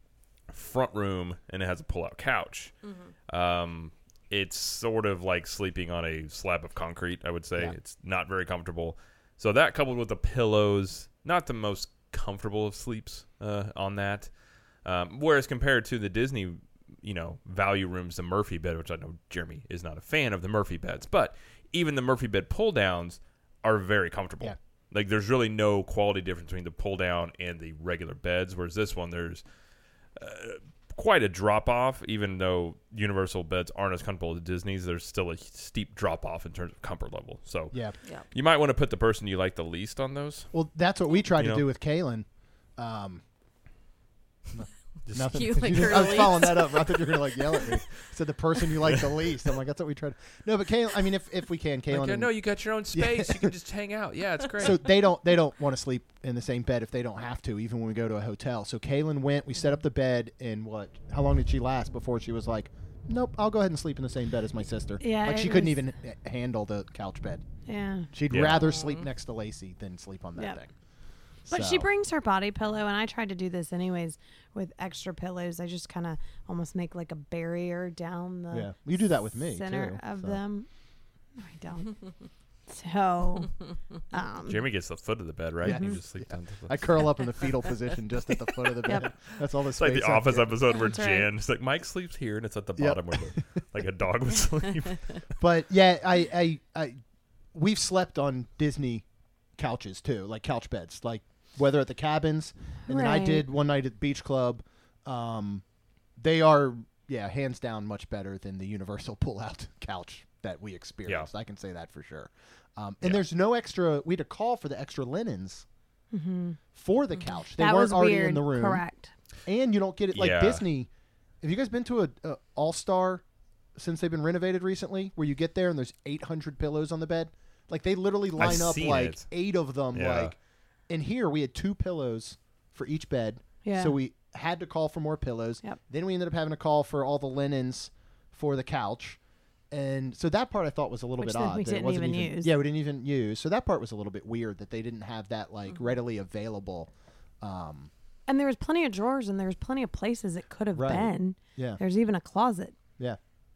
front room, and it has a pull out couch. Um, it's sort of like sleeping on a slab of concrete, I would say. Yeah. It's not very comfortable. So that coupled with the pillows, not the most comfortable of sleeps uh, on that. Um, whereas compared to the Disney, you know, value rooms, the Murphy bed, which I know Jeremy is not a fan of the Murphy beds, but even the Murphy bed pull downs are very comfortable. Yeah. Like there's really no quality difference between the pull down and the regular beds, whereas this one there's uh, quite a drop off. Even though Universal beds aren't as comfortable as Disney's, there's still a steep drop off in terms of comfort level. So Yeah. Yeah. you might want to put the person you like the least on those. Well, that's what we tried You to know? do with Kaylin. Um, no- nothing. You 'cause like you her didn't- I was the following least. that up. I thought you were gonna like yell at me. Said the person you like the least. I'm like, that's what we tried. No, but Kaylin. I mean, if if we can, Kaylin. Like, I and- know you got your own space. You can just hang out. Yeah, it's great. so they don't they don't want to sleep in the same bed if they don't have to, even when we go to a hotel. So Kaylin went. We set up the bed, and what? How long did she last before she was like, nope, I'll go ahead and sleep in the same bed as my sister. Yeah, like she it couldn't was- even h- handle the couch bed. Yeah. She'd Yeah. rather sleep next to Lacey than sleep on that Yep. thing. But So- she brings her body pillow, and I tried to do this anyways with extra pillows. I just kind of almost make like a barrier down the Yeah, you do that with me center too. of so. them. No, I don't. So, um, Jeremy gets the foot of the bed, right? Yeah. You just sleep down to the I curl up in the fetal position just at the foot of the bed. Yep. That's all the It's like space the I Office get. episode where That's right. Jan, it's like Mike sleeps here, and it's at the Yep. bottom where the, like a dog would sleep. But yeah, I, I, I, we've slept on Disney couches too, like couch beds, like whether at the cabins, and then I Right. did one night at the beach club. Um, they are, yeah, hands down much better than the Universal pull-out couch that we experienced. I can say that for sure. Um, and Yeah. there's no extra. We had to call for the extra linens mhm. for the couch. They that weren't was already weird. in the room, Correct. and you don't get it like Yeah. Disney. Have you guys been to a, a All Star since they've been renovated recently? Where you get there and there's eight hundred pillows on the bed. Like they literally line I've up seen like it. eight of them. Yeah. Like, and here we had two pillows for each bed. Yeah. So we had to call for more pillows. Yep. Then we ended up having to call for all the linens for the couch. And so that part I thought was a little Which bit then odd. we that it didn't wasn't even use. Yeah, we didn't even use. So that part was a little bit weird that they didn't have that like Mm-hmm. readily available. Um, And there was plenty of drawers, and there was plenty of places it could have Right. been. yeah, There's even a closet. yeah.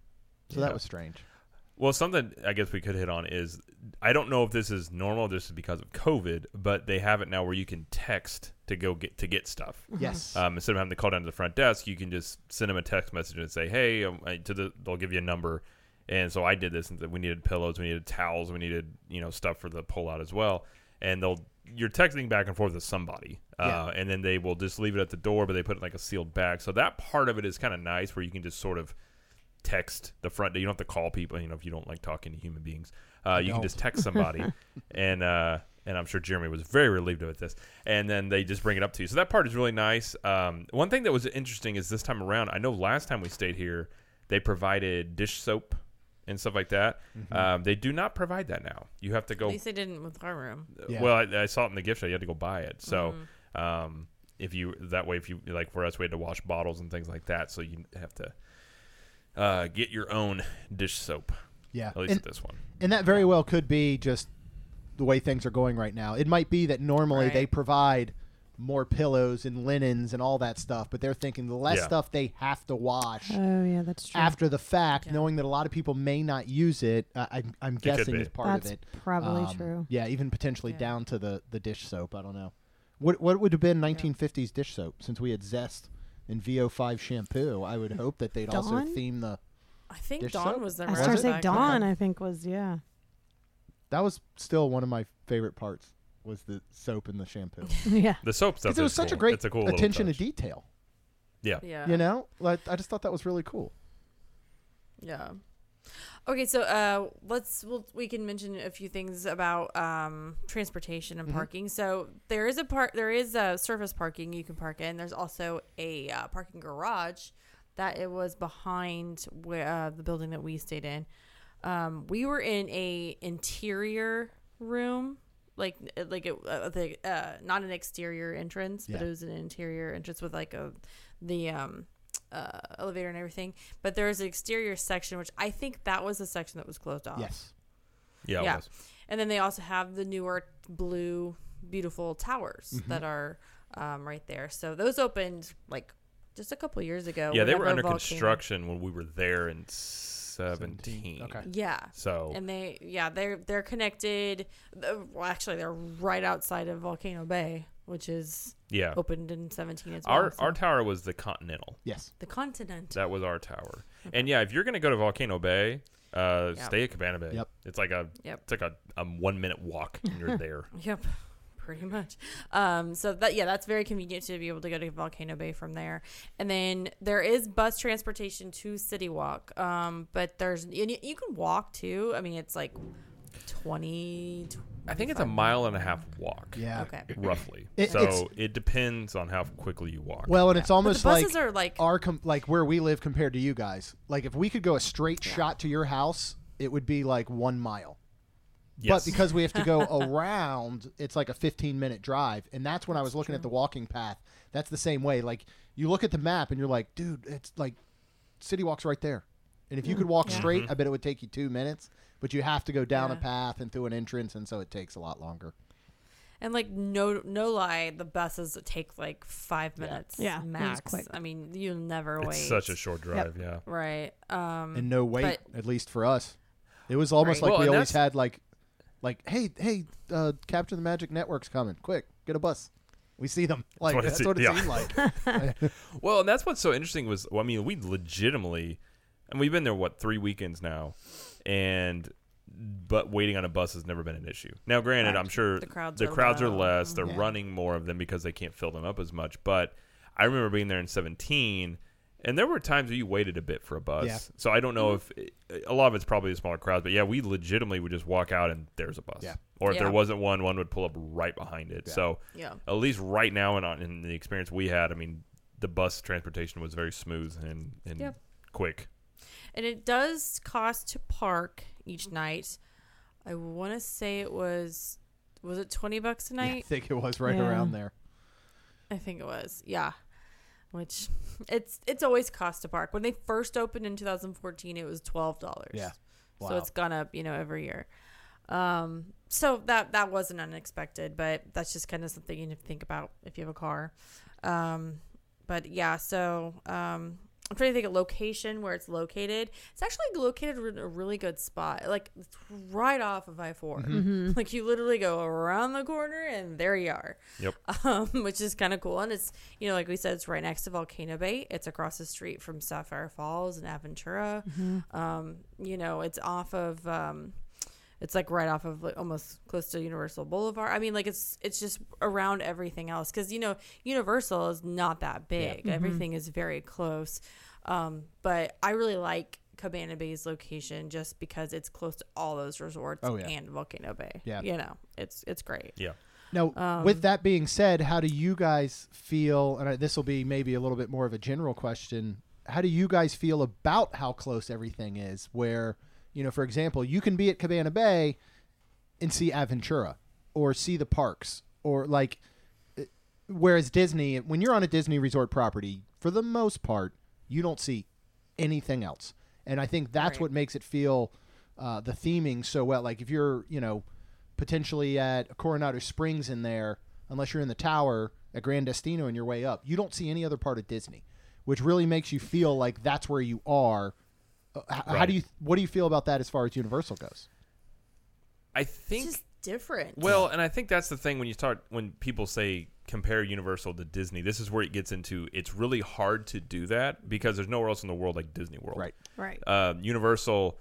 So Yeah. that was strange. Well, something I guess we could hit on is I don't know if this is normal, this is because of COVID, but they have it now where you can text to go get to get stuff. Yes. Um, instead of having to call down to the front desk, you can just send them a text message and say, "Hey," um, I- to the they'll give you a number. And so I did this, and we needed pillows, we needed towels, we needed you know stuff for the pullout as well. And they'll you're texting back and forth with somebody, uh, Yeah. and then they will just leave it at the door, but they put it in like a sealed bag. So that part of it is kind of nice, where you can just sort of text the front. You don't have to call people, you know, if you don't like talking to human beings. Uh, you don't. can just text somebody, and uh, and I'm sure Jeremy was very relieved with this. And then they just bring it up to you. So that part is really nice. Um, one thing that was interesting is this time around, I know last time we stayed here, they provided dish soap and stuff like that. Mm-hmm. Um, they do not provide that now. You have to At go. least they didn't with our room. Yeah. Well, I, I saw it in the gift shop. You had to go buy it. So. Mhm. Um, if you that way, if you like for us, we had to wash bottles and things like that. So you have to uh, get your own dish soap. Yeah. At least And, at this one. and that very well could be just the way things are going right now. It might be that normally Right. they provide more pillows and linens and all that stuff, but they're thinking the less Yeah. stuff they have to wash Oh yeah, that's true. after the fact, Yeah. knowing that a lot of people may not use it. Uh, I'm, I'm could guessing be. is part that's of it. probably Um, true. Yeah, even potentially Yeah. down to the, the dish soap. I don't know. What what would have been nineteen fifties dish soap since we had Zest and V O five shampoo? I would hope that they'd also Dawn? theme the. I think Dish Dawn soap? was the I Was started it? to say back Dawn. then. I think was yeah. That was still one of my favorite parts. Was the soap and the shampoo. yeah. The soap stuff Because it was is such cool. a great it's a cool little attention to touch. detail. Yeah. Yeah. You know, like I just thought that was really cool. Yeah. Okay, so uh, let's we'll, we can mention a few things about um, transportation and Mhm. parking. So there is a park, there is a surface parking you can park in. There's also a uh, parking garage that it was behind where uh, the building that we stayed in. Um, we were in a interior room, like like it, uh, the, uh, not an exterior entrance, but Yeah. it was an interior entrance with like a the um. Uh, elevator and everything, but there was an exterior section, which I think that was the section that was closed off. Yes. Yeah. it Yeah. was. And then they also have the newer blue, beautiful towers Mhm. that are um, right there. So those opened like just a couple years ago. Yeah, they were whenever under Volcano- construction when we were there in seventeen. Okay. Yeah. So And they, yeah, they're they're connected. the- Well, actually, they're right outside of Volcano Bay, which is yeah, opened in seventeen as well. our so- our tower was the Continental. Yes. the continent. That was our tower. And yeah, if you're gonna go to Volcano Bay, uh, Yeah. stay at Cabana Bay. Yep. It's like a Yep. it's like a, a one minute walk and you're there. Yep, pretty much. Um, so that yeah, that's very convenient to be able to go to Volcano Bay from there. And then there is bus transportation to City Walk. Um, but there's and you, you can walk too. I mean, it's like twenty. I think it's a twenty-five mile and a half walk. Yeah. Okay. Roughly. It- so it's- it depends on how quickly you walk. Well, and it's But the almost like buses are like our com- like where we live compared to you guys. Like if we could go a straight Yeah. shot to your house, it would be like one mile. yes. But because we have to go around, it's like a fifteen minute drive. And that's when I was looking at the walking path. That's the same way. Like you look at the map and you're like, dude, it's like City Walk's right there. And if you could walk Yeah. straight, Mhm. I bet it would take you two minutes. But you have to go down a Yeah. path and through an entrance, and so it takes a lot longer. and like no no lie, the buses take like five Yeah. minutes. Yeah, it was max. quick. I mean, you'll never it's wait. such a short drive, yeah. right. Um, And no wait, but- at least for us. It was almost Right. like Well, we and always that's- had like Like, hey, hey, uh, Capture the Magic Network's coming. Quick, get a bus. We see them. Like, what that's it what it se- seemed like. Well, and that's what's so interesting was, well, I mean, we legitimately, and we've been there, what, three weekends now, and but waiting on a bus has never been an issue. Now, granted, Right. I'm sure The crowds the are crowds are low. less. They're Yeah. running more of them because they can't fill them up as much. But I remember being there in seventeen, and there were times where you waited a bit for a bus. Yeah. So I don't know if it, a lot of it's probably the smaller crowds, but yeah, we legitimately would just walk out and there's a bus. Yeah. Or if Yeah. there wasn't one, one would pull up right behind it. Yeah. So Yeah. at least right now, and on in the experience we had, I mean, the bus transportation was very smooth and, and Yep. quick. And it does cost to park each night. I want to say it was, was it twenty bucks a Yeah, I night? think it was right Yeah. around there. I think it was. Yeah. Which it's it's always cost to park. When they first opened in two thousand fourteen, it was twelve dollars. Yeah. So Wow. it's gone up, you know, every year. Um, so that that wasn't unexpected, but that's just kind of something you need to think about if you have a car. Um, but yeah, so um, I'm trying to think of location where it's located. It's actually located in a really good spot. Like it's right off of I four. Mm-hmm. Like you literally go around the corner and there you are. Yep. Um, which is kind of cool. And it's, you know, like we said, it's right next to Volcano Bay. It's across the street from Sapphire Falls and Aventura. Um, you know, it's off of, um, it's like right off of like almost close to Universal Boulevard. I mean, like it's it's just around everything else because you know Universal is not that big. Everything is very close. Um, but I really like Cabana Bay's location just because it's close to all those resorts Oh, yeah. and Volcano Bay. Yeah. You know, it's it's great. Yeah. Now, Um, with that being said, how do you guys feel? And this will be maybe a little bit more of a general question. How do you guys feel about how close everything is? Where, you know, for example, you can be at Cabana Bay and see Aventura or see the parks or like, uh, whereas Disney, when you're on a Disney resort property, for the most part, you don't see anything else. And I think that's Right. what makes it feel uh, the theming so well. Like if you're, you know, potentially at Coronado Springs in there, unless you're in the tower at Grand Destino and you're way up, you don't see any other part of Disney, which really makes you feel like that's where you are. Uh, h- How Right. do you what do you feel about that as far as Universal goes? I It's think just different. Well, and I think that's the thing when you start when people say compare Universal to Disney. This is where it gets into. It's really hard to do that because there's nowhere else in the world like Disney World. Right. Right. Uh, Universal,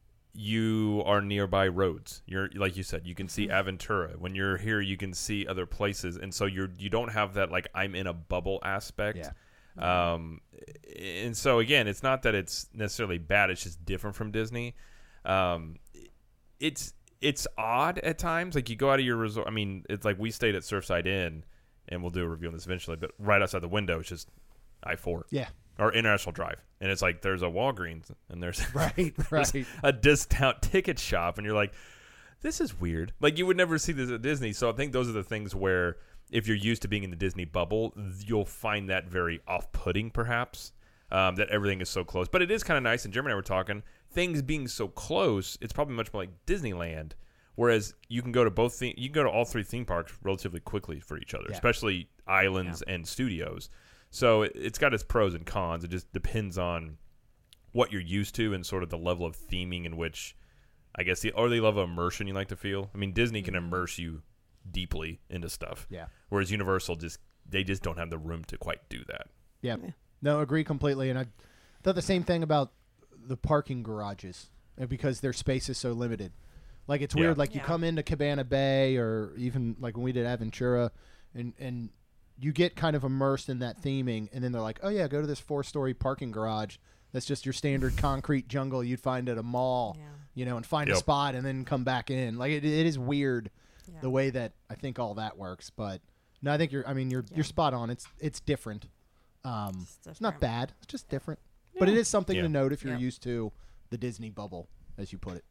you are nearby roads. You're like you said, you can see Aventura. When you're here, you can see other places, and so you're you don't have that like I'm in a bubble aspect. Yeah. Um, and so again, it's not that it's necessarily bad. It's just different from Disney. Um, it's it's odd at times. Like you go out of your resort. I mean, it's like we stayed at Surfside Inn, and we'll do a review on this eventually. But right outside the window, it's just I four. Yeah. Or International Drive, and it's like there's a Walgreens and there's Right. there's Right. a discount ticket shop, and you're like, this is weird. Like you would never see this at Disney. So I think those are the things where if you're used to being in the Disney bubble, you'll find that very off-putting, perhaps. Um, that everything is so close, but it is kind of nice. And Jeremy and I were talking things being so close. It's probably much more like Disneyland, whereas you can go to both. The- you can go to all three theme parks relatively quickly for each other, Yeah. especially islands and studios. So it, it's got its pros and cons. It just depends on what you're used to and sort of the level of theming in which, I guess, the or the level of immersion you like to feel. I mean, Disney can immerse you deeply into stuff, Yeah. whereas Universal just they just don't have the room to quite do that. Yeah. Yeah. No, agree completely. And I thought the same thing about the parking garages uh, because their space is so limited. Like it's Yeah. weird. Like you Yeah. come into Cabana Bay or even like when we did Aventura and, and you get kind of immersed in that theming. And then they're like, oh, yeah, go to this four story parking garage. That's just your standard concrete jungle you'd find at a mall, Yeah. you know, and find a Yep. spot and then come back in. Like it, it is weird Yeah. the way that I think all that works. But no, I think you're, I mean, you're, Yeah. you're spot on. It's, it's different. Um, It's it's not different. bad. It's just different. But it is something Yeah. to note if you're Yeah. used to the Disney bubble, as you put it.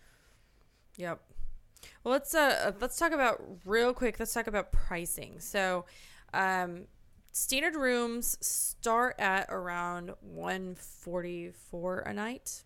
Yep. Well, let's uh let's talk about real quick. Let's talk about pricing. So, um, standard rooms start at around one forty four a night.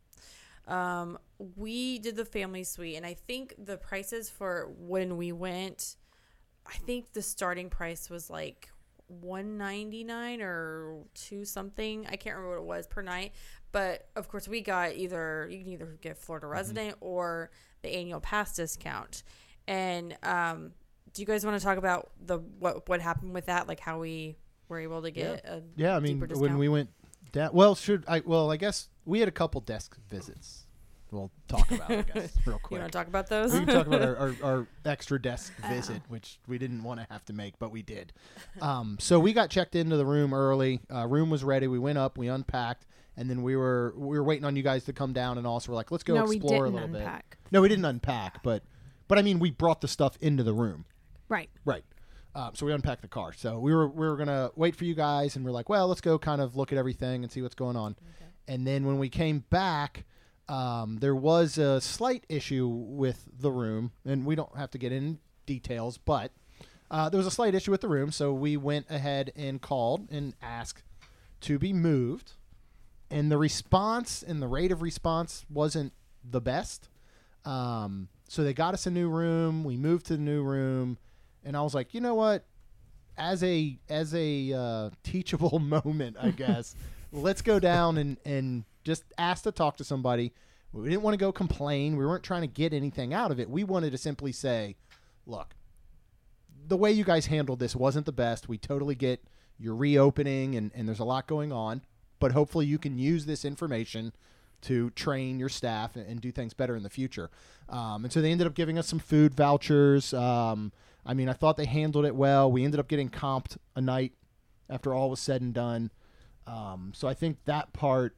Um, we did the family suite, and I think the prices for when we went, I think the starting price was like one ninety nine or two something. I can't remember what it was per night, but of course we got either you can either get Florida resident mm-hmm. or the annual pass discount. And um, do you guys want to talk about the what what happened with that? Like how we were able to get yeah. a yeah. I mean, deeper discount? when we went down, well, should I? Well, I guess we had a couple desk visits. We'll talk about it, I guess, real quick. You want to talk about those? We can talk about our, our, our extra desk visit, which we didn't want to have to make, but we did. Um, so we got checked into the room early. Uh, room was ready. We went up. We unpacked, and then we were we were waiting on you guys to come down. And also, we're like, let's go no, explore we a didn't little unpack. bit. No, we didn't unpack, but but I mean, we brought the stuff into the room. Right. Right. Um, so we unpacked the car. So we were we were gonna wait for you guys, and we're like, well, let's go kind of look at everything and see what's going on. Okay. And then when we came back. Um, there was a slight issue with the room, and we don't have to get in details, but uh, there was a slight issue with the room, so we went ahead and called and asked to be moved, and the response and the rate of response wasn't the best. Um, so they got us a new room. We moved to the new room, and I was like, you know what? As a as a uh, teachable moment, I guess, let's go down and and. Just asked to talk to somebody. We didn't want to go complain. We weren't trying to get anything out of it. We wanted to simply say, look, the way you guys handled this wasn't the best. We totally get your reopening, and, and there's a lot going on. But hopefully you can use this information to train your staff and, and do things better in the future. Um, and so they ended up giving us some food vouchers. Um, I mean, I thought they handled it well. We ended up getting comped a night after all was said and done. Um, so I think that part...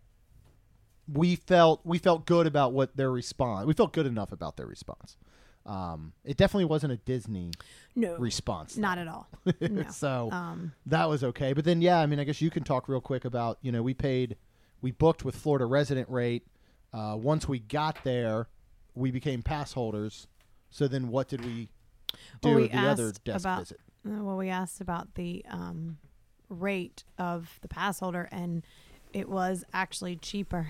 We felt we felt good about what their response. We felt good enough about their response. Um, it definitely wasn't a Disney no, response, not at all. No. so um, that was okay. But then, yeah, I mean, I guess you can talk real quick about you know we paid, we booked with Florida resident rate. Uh, once we got there, we became pass holders. So then, what did we do well, we with the other desk about, visit? Uh, well, we asked about the um, rate of the pass holder, and it was actually cheaper.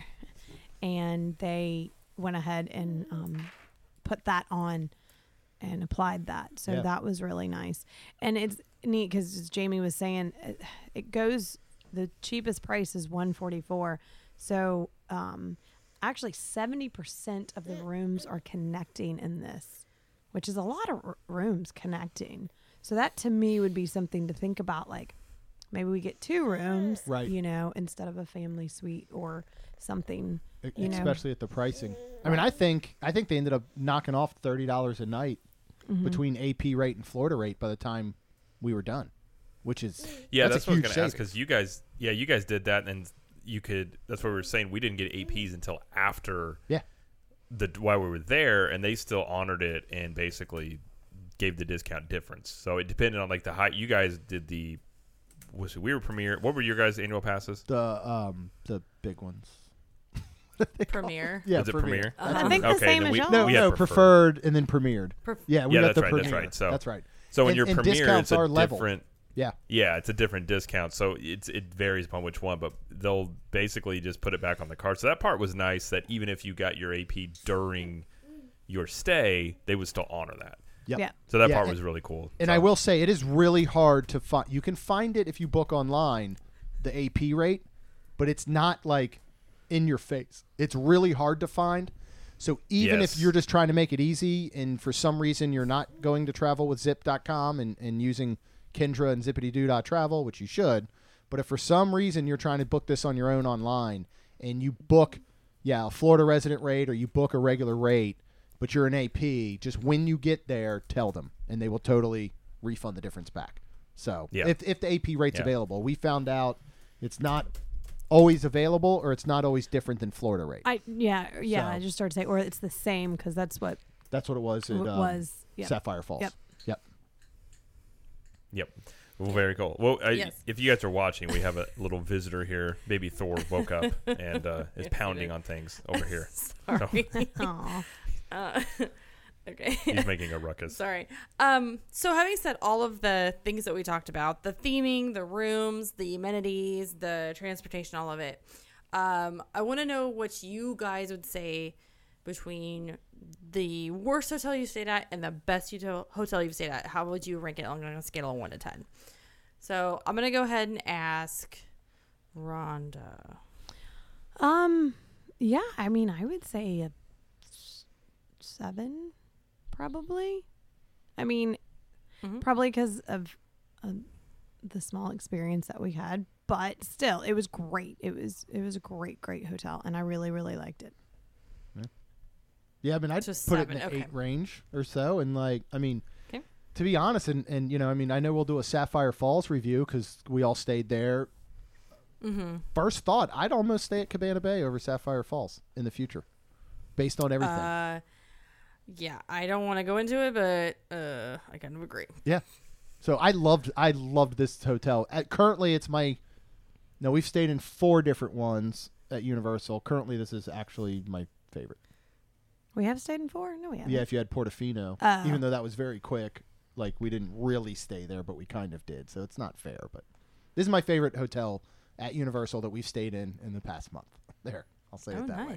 And they went ahead and um, put that on and applied that. So yeah. that was really nice. And it's neat because as Jamie was saying, it, it goes, the cheapest price is one forty-four. So um, actually seventy percent of the rooms are connecting in this, which is a lot of r- rooms connecting. So that to me would be something to think about. Like maybe we get two rooms, right. you know, instead of a family suite or something. You Especially know. at the pricing. I mean, I think I think they ended up knocking off thirty dollars a night mm-hmm. between A P rate and Florida rate by the time we were done, which is yeah. That's, That's a what I was huge going to ask because you guys, yeah, you guys did that, and you could. That's what we were saying. We didn't get A Ps until after yeah the while we were there, and they still honored it and basically gave the discount difference. So it depended on like the high. You guys did the. Was it, we were Premier. What were your guys' annual passes? The um the big ones. Premier. Yeah, was it Premier? Uh-huh. I think the okay, same as we, y'all. No, we no, had preferred. preferred and then premiered. Perf- yeah, we yeah, got that's the right. premier. That's right. So that's right. So when and, you're and Premier, discounts it's a are level. different. Yeah. Yeah, it's a different discount. So it's it varies upon which one, but they'll basically just put it back on the card. So that part was nice. That even if you got your A P during your stay, they would still honor that. Yep. Yeah. So that Yeah, part and, was really cool. And so. I will say it is really hard to find. You can find it if you book online, the A P rate, but it's not like in your face. It's really hard to find. So even yes. if you're just trying to make it easy and for some reason you're not going to travel with zip dot com and, and using Kendra and zippity doo dot travel, which you should, but if for some reason you're trying to book this on your own online and you book, yeah, a Florida resident rate or you book a regular rate, but you're an A P, just when you get there, tell them, and they will totally refund the difference back. So yeah. if, if the A P rate's yeah. available, we found out it's not always available or it's not always different than Florida rate. I yeah yeah. So. I just started to say, or it's the same because that's what That's what it was at it um, was. Yep. Sapphire Falls. Yep. Yep. Yep. Well, very cool. Well, I, Yes. if you guys are watching, we have a little visitor here. Baby Thor woke up and uh, is pounding on things over here. Sorry. Aw. uh, okay. He's making a ruckus. Sorry. Um, so having said all of the things that we talked about, the theming, the rooms, the amenities, the transportation, all of it, um, I want to know what you guys would say between the worst hotel you stayed at and the best hotel hotel you've stayed at. How would you rank it on a scale of one to ten? So I'm going to go ahead and ask Rhonda. Um, yeah, I mean, I would say a s- seven, probably. I mean, Mhm. probably because of uh, the small experience that we had, but still, it was great. It was it was a great, great hotel, and I really, really liked it. Yeah, I mean, I'd Just put seven, it in the okay. eight range or so, and like, I mean, Okay. to be honest, and and you know, I mean, I know we'll do a Sapphire Falls review because we all stayed there. Mm-hmm. First thought, I'd almost stay at Cabana Bay over Sapphire Falls in the future, based on everything. Uh, yeah, I don't want to go into it, but uh, I kind of agree. Yeah. So I loved I loved this hotel. At, currently, it's my. No, we've stayed in four different ones at Universal. Currently, this is actually my favorite. We have stayed in four? No, we haven't. Yeah, if you had Portofino, Oh. even though that was very quick, like we didn't really stay there, but we kind of did. So it's not fair. But this is my favorite hotel at Universal that we've stayed in in the past month. There, I'll say Oh, it that nice. way.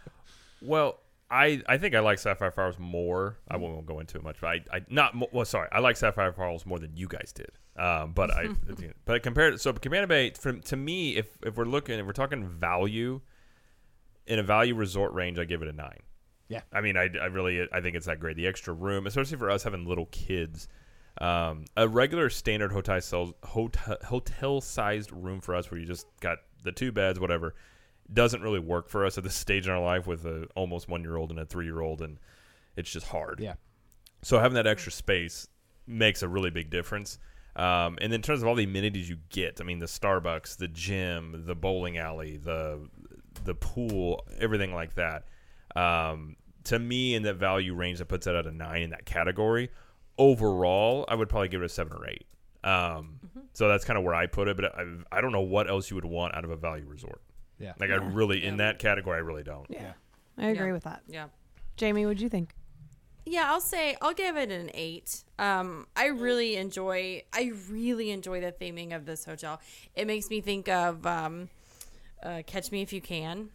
Well, I, I think I like Sapphire Falls more. I won't go into it much, but I, I not mo- well. Sorry, I like Sapphire Falls more than you guys did. Um, but I but compared so Cabana Bay from to me, if if we're looking, if we're talking value in a value resort range, I give it a nine. Yeah. I mean, I, I really I think it's that great. The extra room, especially for us having little kids. Um, a regular standard hotel sells, hotel hotel sized room for us where you just got the two beds, whatever, doesn't really work for us at this stage in our life with a almost one year old and a three year old, and it's just hard. Yeah. So having that extra space makes a really big difference. Um, and in terms of all the amenities you get, I mean, the Starbucks, the gym, the bowling alley, the the pool, everything like that. Um, to me, in that value range, that puts it at a nine in that category. Overall, I would probably give it a seven or eight. Um, Mm-hmm. So that's kind of where I put it. But I, I don't know what else you would want out of a value resort. Yeah. Like I Yeah. really, in Yeah. that category, I really don't. Yeah. Yeah. I agree Yeah. with that. Yeah. Jamie, what'd you think? Yeah, I'll say I'll give it an eight. Um, I really enjoy I really enjoy the theming of this hotel. It makes me think of um, uh, Catch Me If You Can,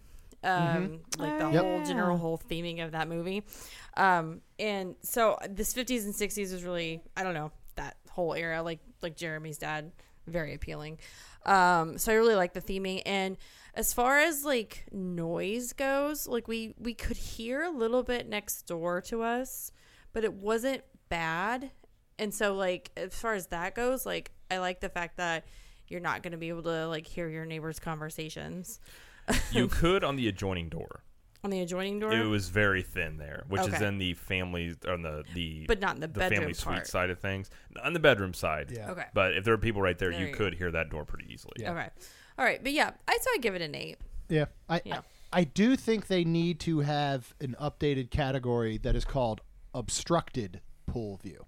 um, like the Oh, Yep. whole yeah. general whole theming of that movie. Um, and so this fifties and sixties was really I don't know that whole era like like Jeremy's dad, very appealing. Um, so I really like the theming. And as far as like noise goes, like we we could hear a little bit next door to us, but it wasn't bad. And so like as far as that goes, like I like the fact that you're not going to be able to like hear your neighbors' conversations You could on the adjoining door. on the adjoining door, It was very thin there, which is Okay. in the family on the the but not in the, the bedroom family suite part. side of things. On the bedroom side, Yeah. Okay. But if there are people right there, There you you could hear that door pretty easily. Yeah. Okay. All right, but yeah, I so I give it an eight. Yeah. I, Yeah. I I do think they need to have an updated category that is called obstructed pool view.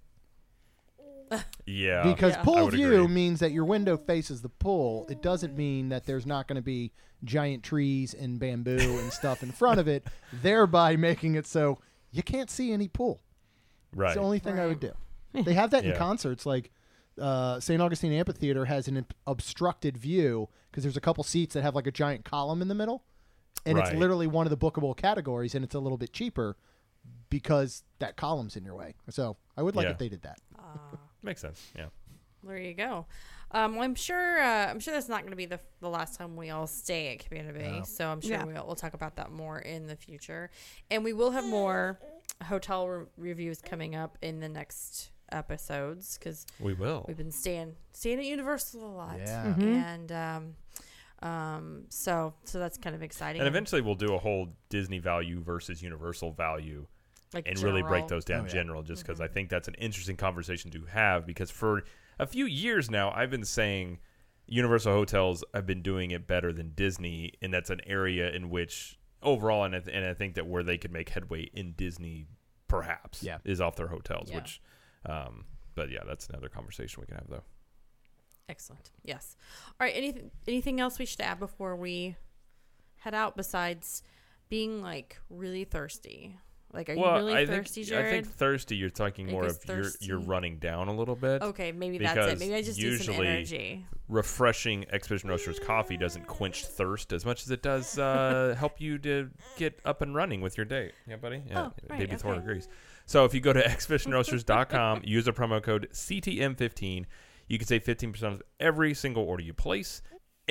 Yeah. Because Yeah. I pool would view agree. means that your window faces the pool. It doesn't mean that there's not going to be giant trees and bamboo and stuff in front of it, thereby making it so you can't see any pool. right. It's the only thing I would do. Right. They have that in Yeah. concerts. Like uh, Saint Augustine Amphitheater has an ob- obstructed view because there's a couple seats that have like a giant column in the middle. And it's Right. literally one of the bookable categories, and it's a little bit cheaper because that column's in your way. So I would like Yeah. if they did that. Uh, Makes sense. Yeah. there you go. Um, well, I'm sure. Uh, I'm sure that's not going to be the the last time we all stay at Cabana Bay. No. So I'm sure Yeah. we'll, we'll talk about that more in the future, and we will have more hotel re- reviews coming up in the next episodes because We will. we've been staying staying at Universal a lot. Yeah. Mhm. And um, um, so so that's kind of exciting. And eventually we'll do a whole Disney value versus Universal value like and really break general- those down Oh, yeah. general just because I think that's an interesting conversation to have because for a few years now I've been saying Universal hotels have been doing it better than Disney, and that's an area in which overall and I, th- and I think that where they could make headway in Disney perhaps Yeah. is off their hotels, Yeah. which um but yeah, that's another conversation we can have though. Excellent. Yes. All right. Anything anything else we should add before we head out besides being like really thirsty? Like, are well, you really I thirsty, think Jared? I think thirsty you're talking Think more it's of you're thirsty. you're running down a little bit. okay, maybe that's it. because Maybe I just need some usually- energy. Refreshing Expedition Roasters coffee doesn't quench thirst as much as it does uh, help you to get up and running with your day. Yeah, buddy? Yeah, Oh, right, Baby Thor okay. agrees. So if you go to expedition roasters dot com, use the promo code C T M fifteen, you can save fifteen percent of every single order you place.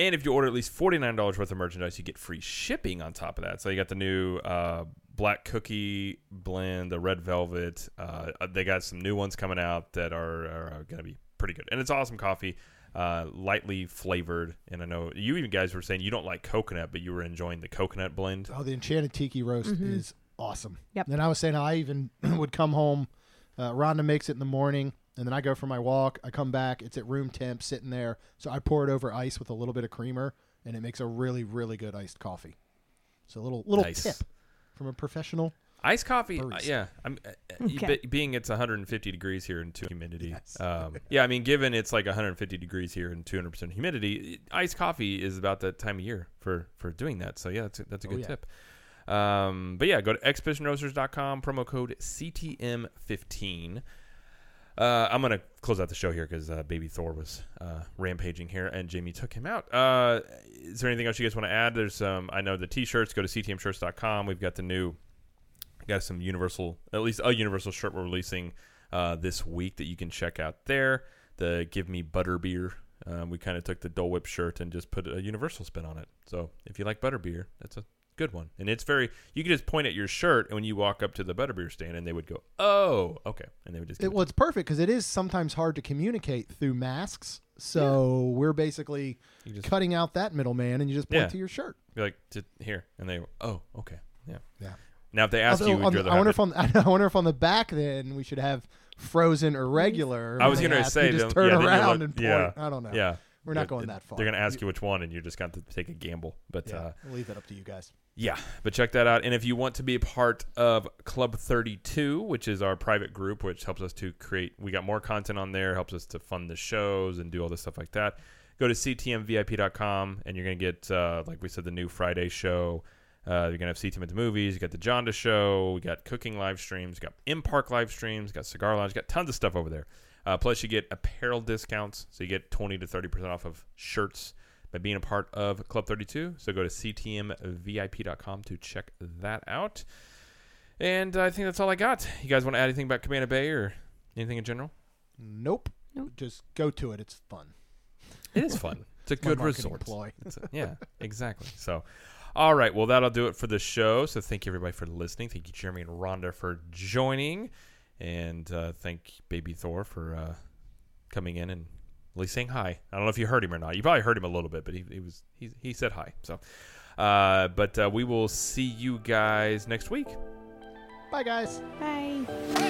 And if you order at least forty-nine dollars worth of merchandise, you get free shipping on top of that. So you got the new uh, black cookie blend, the red velvet. Uh, they got some new ones coming out that are, are going to be pretty good. And it's awesome coffee, uh, lightly flavored. And I know you even guys were saying you don't like coconut, but you were enjoying the coconut blend. Oh, the Enchanted Tiki Roast Mhm. is awesome. Yep. And I was saying how I even would come home. Uh, Rhonda makes it in the morning, and then I go for my walk. I come back. It's at room temp sitting there. So I pour it over ice with a little bit of creamer, and it makes a really, really good iced coffee. So a little little Nice. tip from a professional. Iced coffee, uh, Barista. yeah. I'm, uh, uh, Okay. be- being it's one hundred fifty degrees here and two humidity. Yes. Um, yeah, I mean, given it's like one hundred fifty degrees here and two hundred percent humidity, iced coffee is about that time of year for, for doing that. So yeah, that's a, that's a Oh, good yeah. tip. Um, but yeah, go to expedition roasters dot com, promo code C T M fifteen. Uh, I'm going to close out the show here because uh, Baby Thor was uh, rampaging here and Jamie took him out. Uh, is there anything else you guys want to add? There's um, I know the t-shirts. Go to C T M shirts dot com. We've got the new, got some Universal, at least a Universal shirt we're releasing uh, this week that you can check out there. The Give Me Butterbeer. Um, we kind of took the Dole Whip shirt and just put a Universal spin on it. So if you like butterbeer, that's a good one. And it's very, you can just point at your shirt and when you walk up to the butterbeer stand and they would go, oh, okay. And they would just give It, well, it's perfect because it is sometimes hard to communicate through masks. So we're basically you just cutting out that middleman, and you just point Yeah. to your shirt. be like, "Just here. And they, oh, okay. Yeah. Yeah. Now, if they ask Although you, would on you the- rather I wonder have if on I wonder if on the back then we should have frozen or regular. I was When they gonna ask, say, you just then- turn yeah, then you around look- and point. yeah. I don't know. it? Yeah. We're not It- going it- that far. They're going to ask you which one, and you're just got to take a gamble. But Yeah, uh, we'll leave that up to you guys. yeah, but check that out. And if you want to be a part of Club thirty-two, which is our private group, which helps us to create, we got more content on there, helps us to fund the shows and do all this stuff like that. Go to C T M V I P dot com, and you're going to get, uh, like we said, the new Friday show. Uh, you're going to have C T M at the movies. You got the Jonda show. We got cooking live streams. You got in-park live streams. Got cigar lounge. Got tons of stuff over there. Uh, plus, you get apparel discounts, so you get twenty to thirty percent off of shirts by being a part of Club thirty-two. So go to C T M V I P dot com to check that out. And I think that's all I got. You guys want to add anything about Cabana Bay or anything in general? Nope. Nope. Just go to it. It's fun. It is fun. It's a My good marketing resort. ploy. It's a- yeah, exactly. So, all right. Well, that'll do it for the show. So thank you, everybody, for listening. Thank you, Jeremy and Rhonda, for joining. And uh, thank Baby Thor for uh, coming in and at least saying hi. I don't know if you heard him or not. You probably heard him a little bit, but he, he was he, he said hi. So, uh, but uh, we will see you guys next week. Bye, guys. Bye.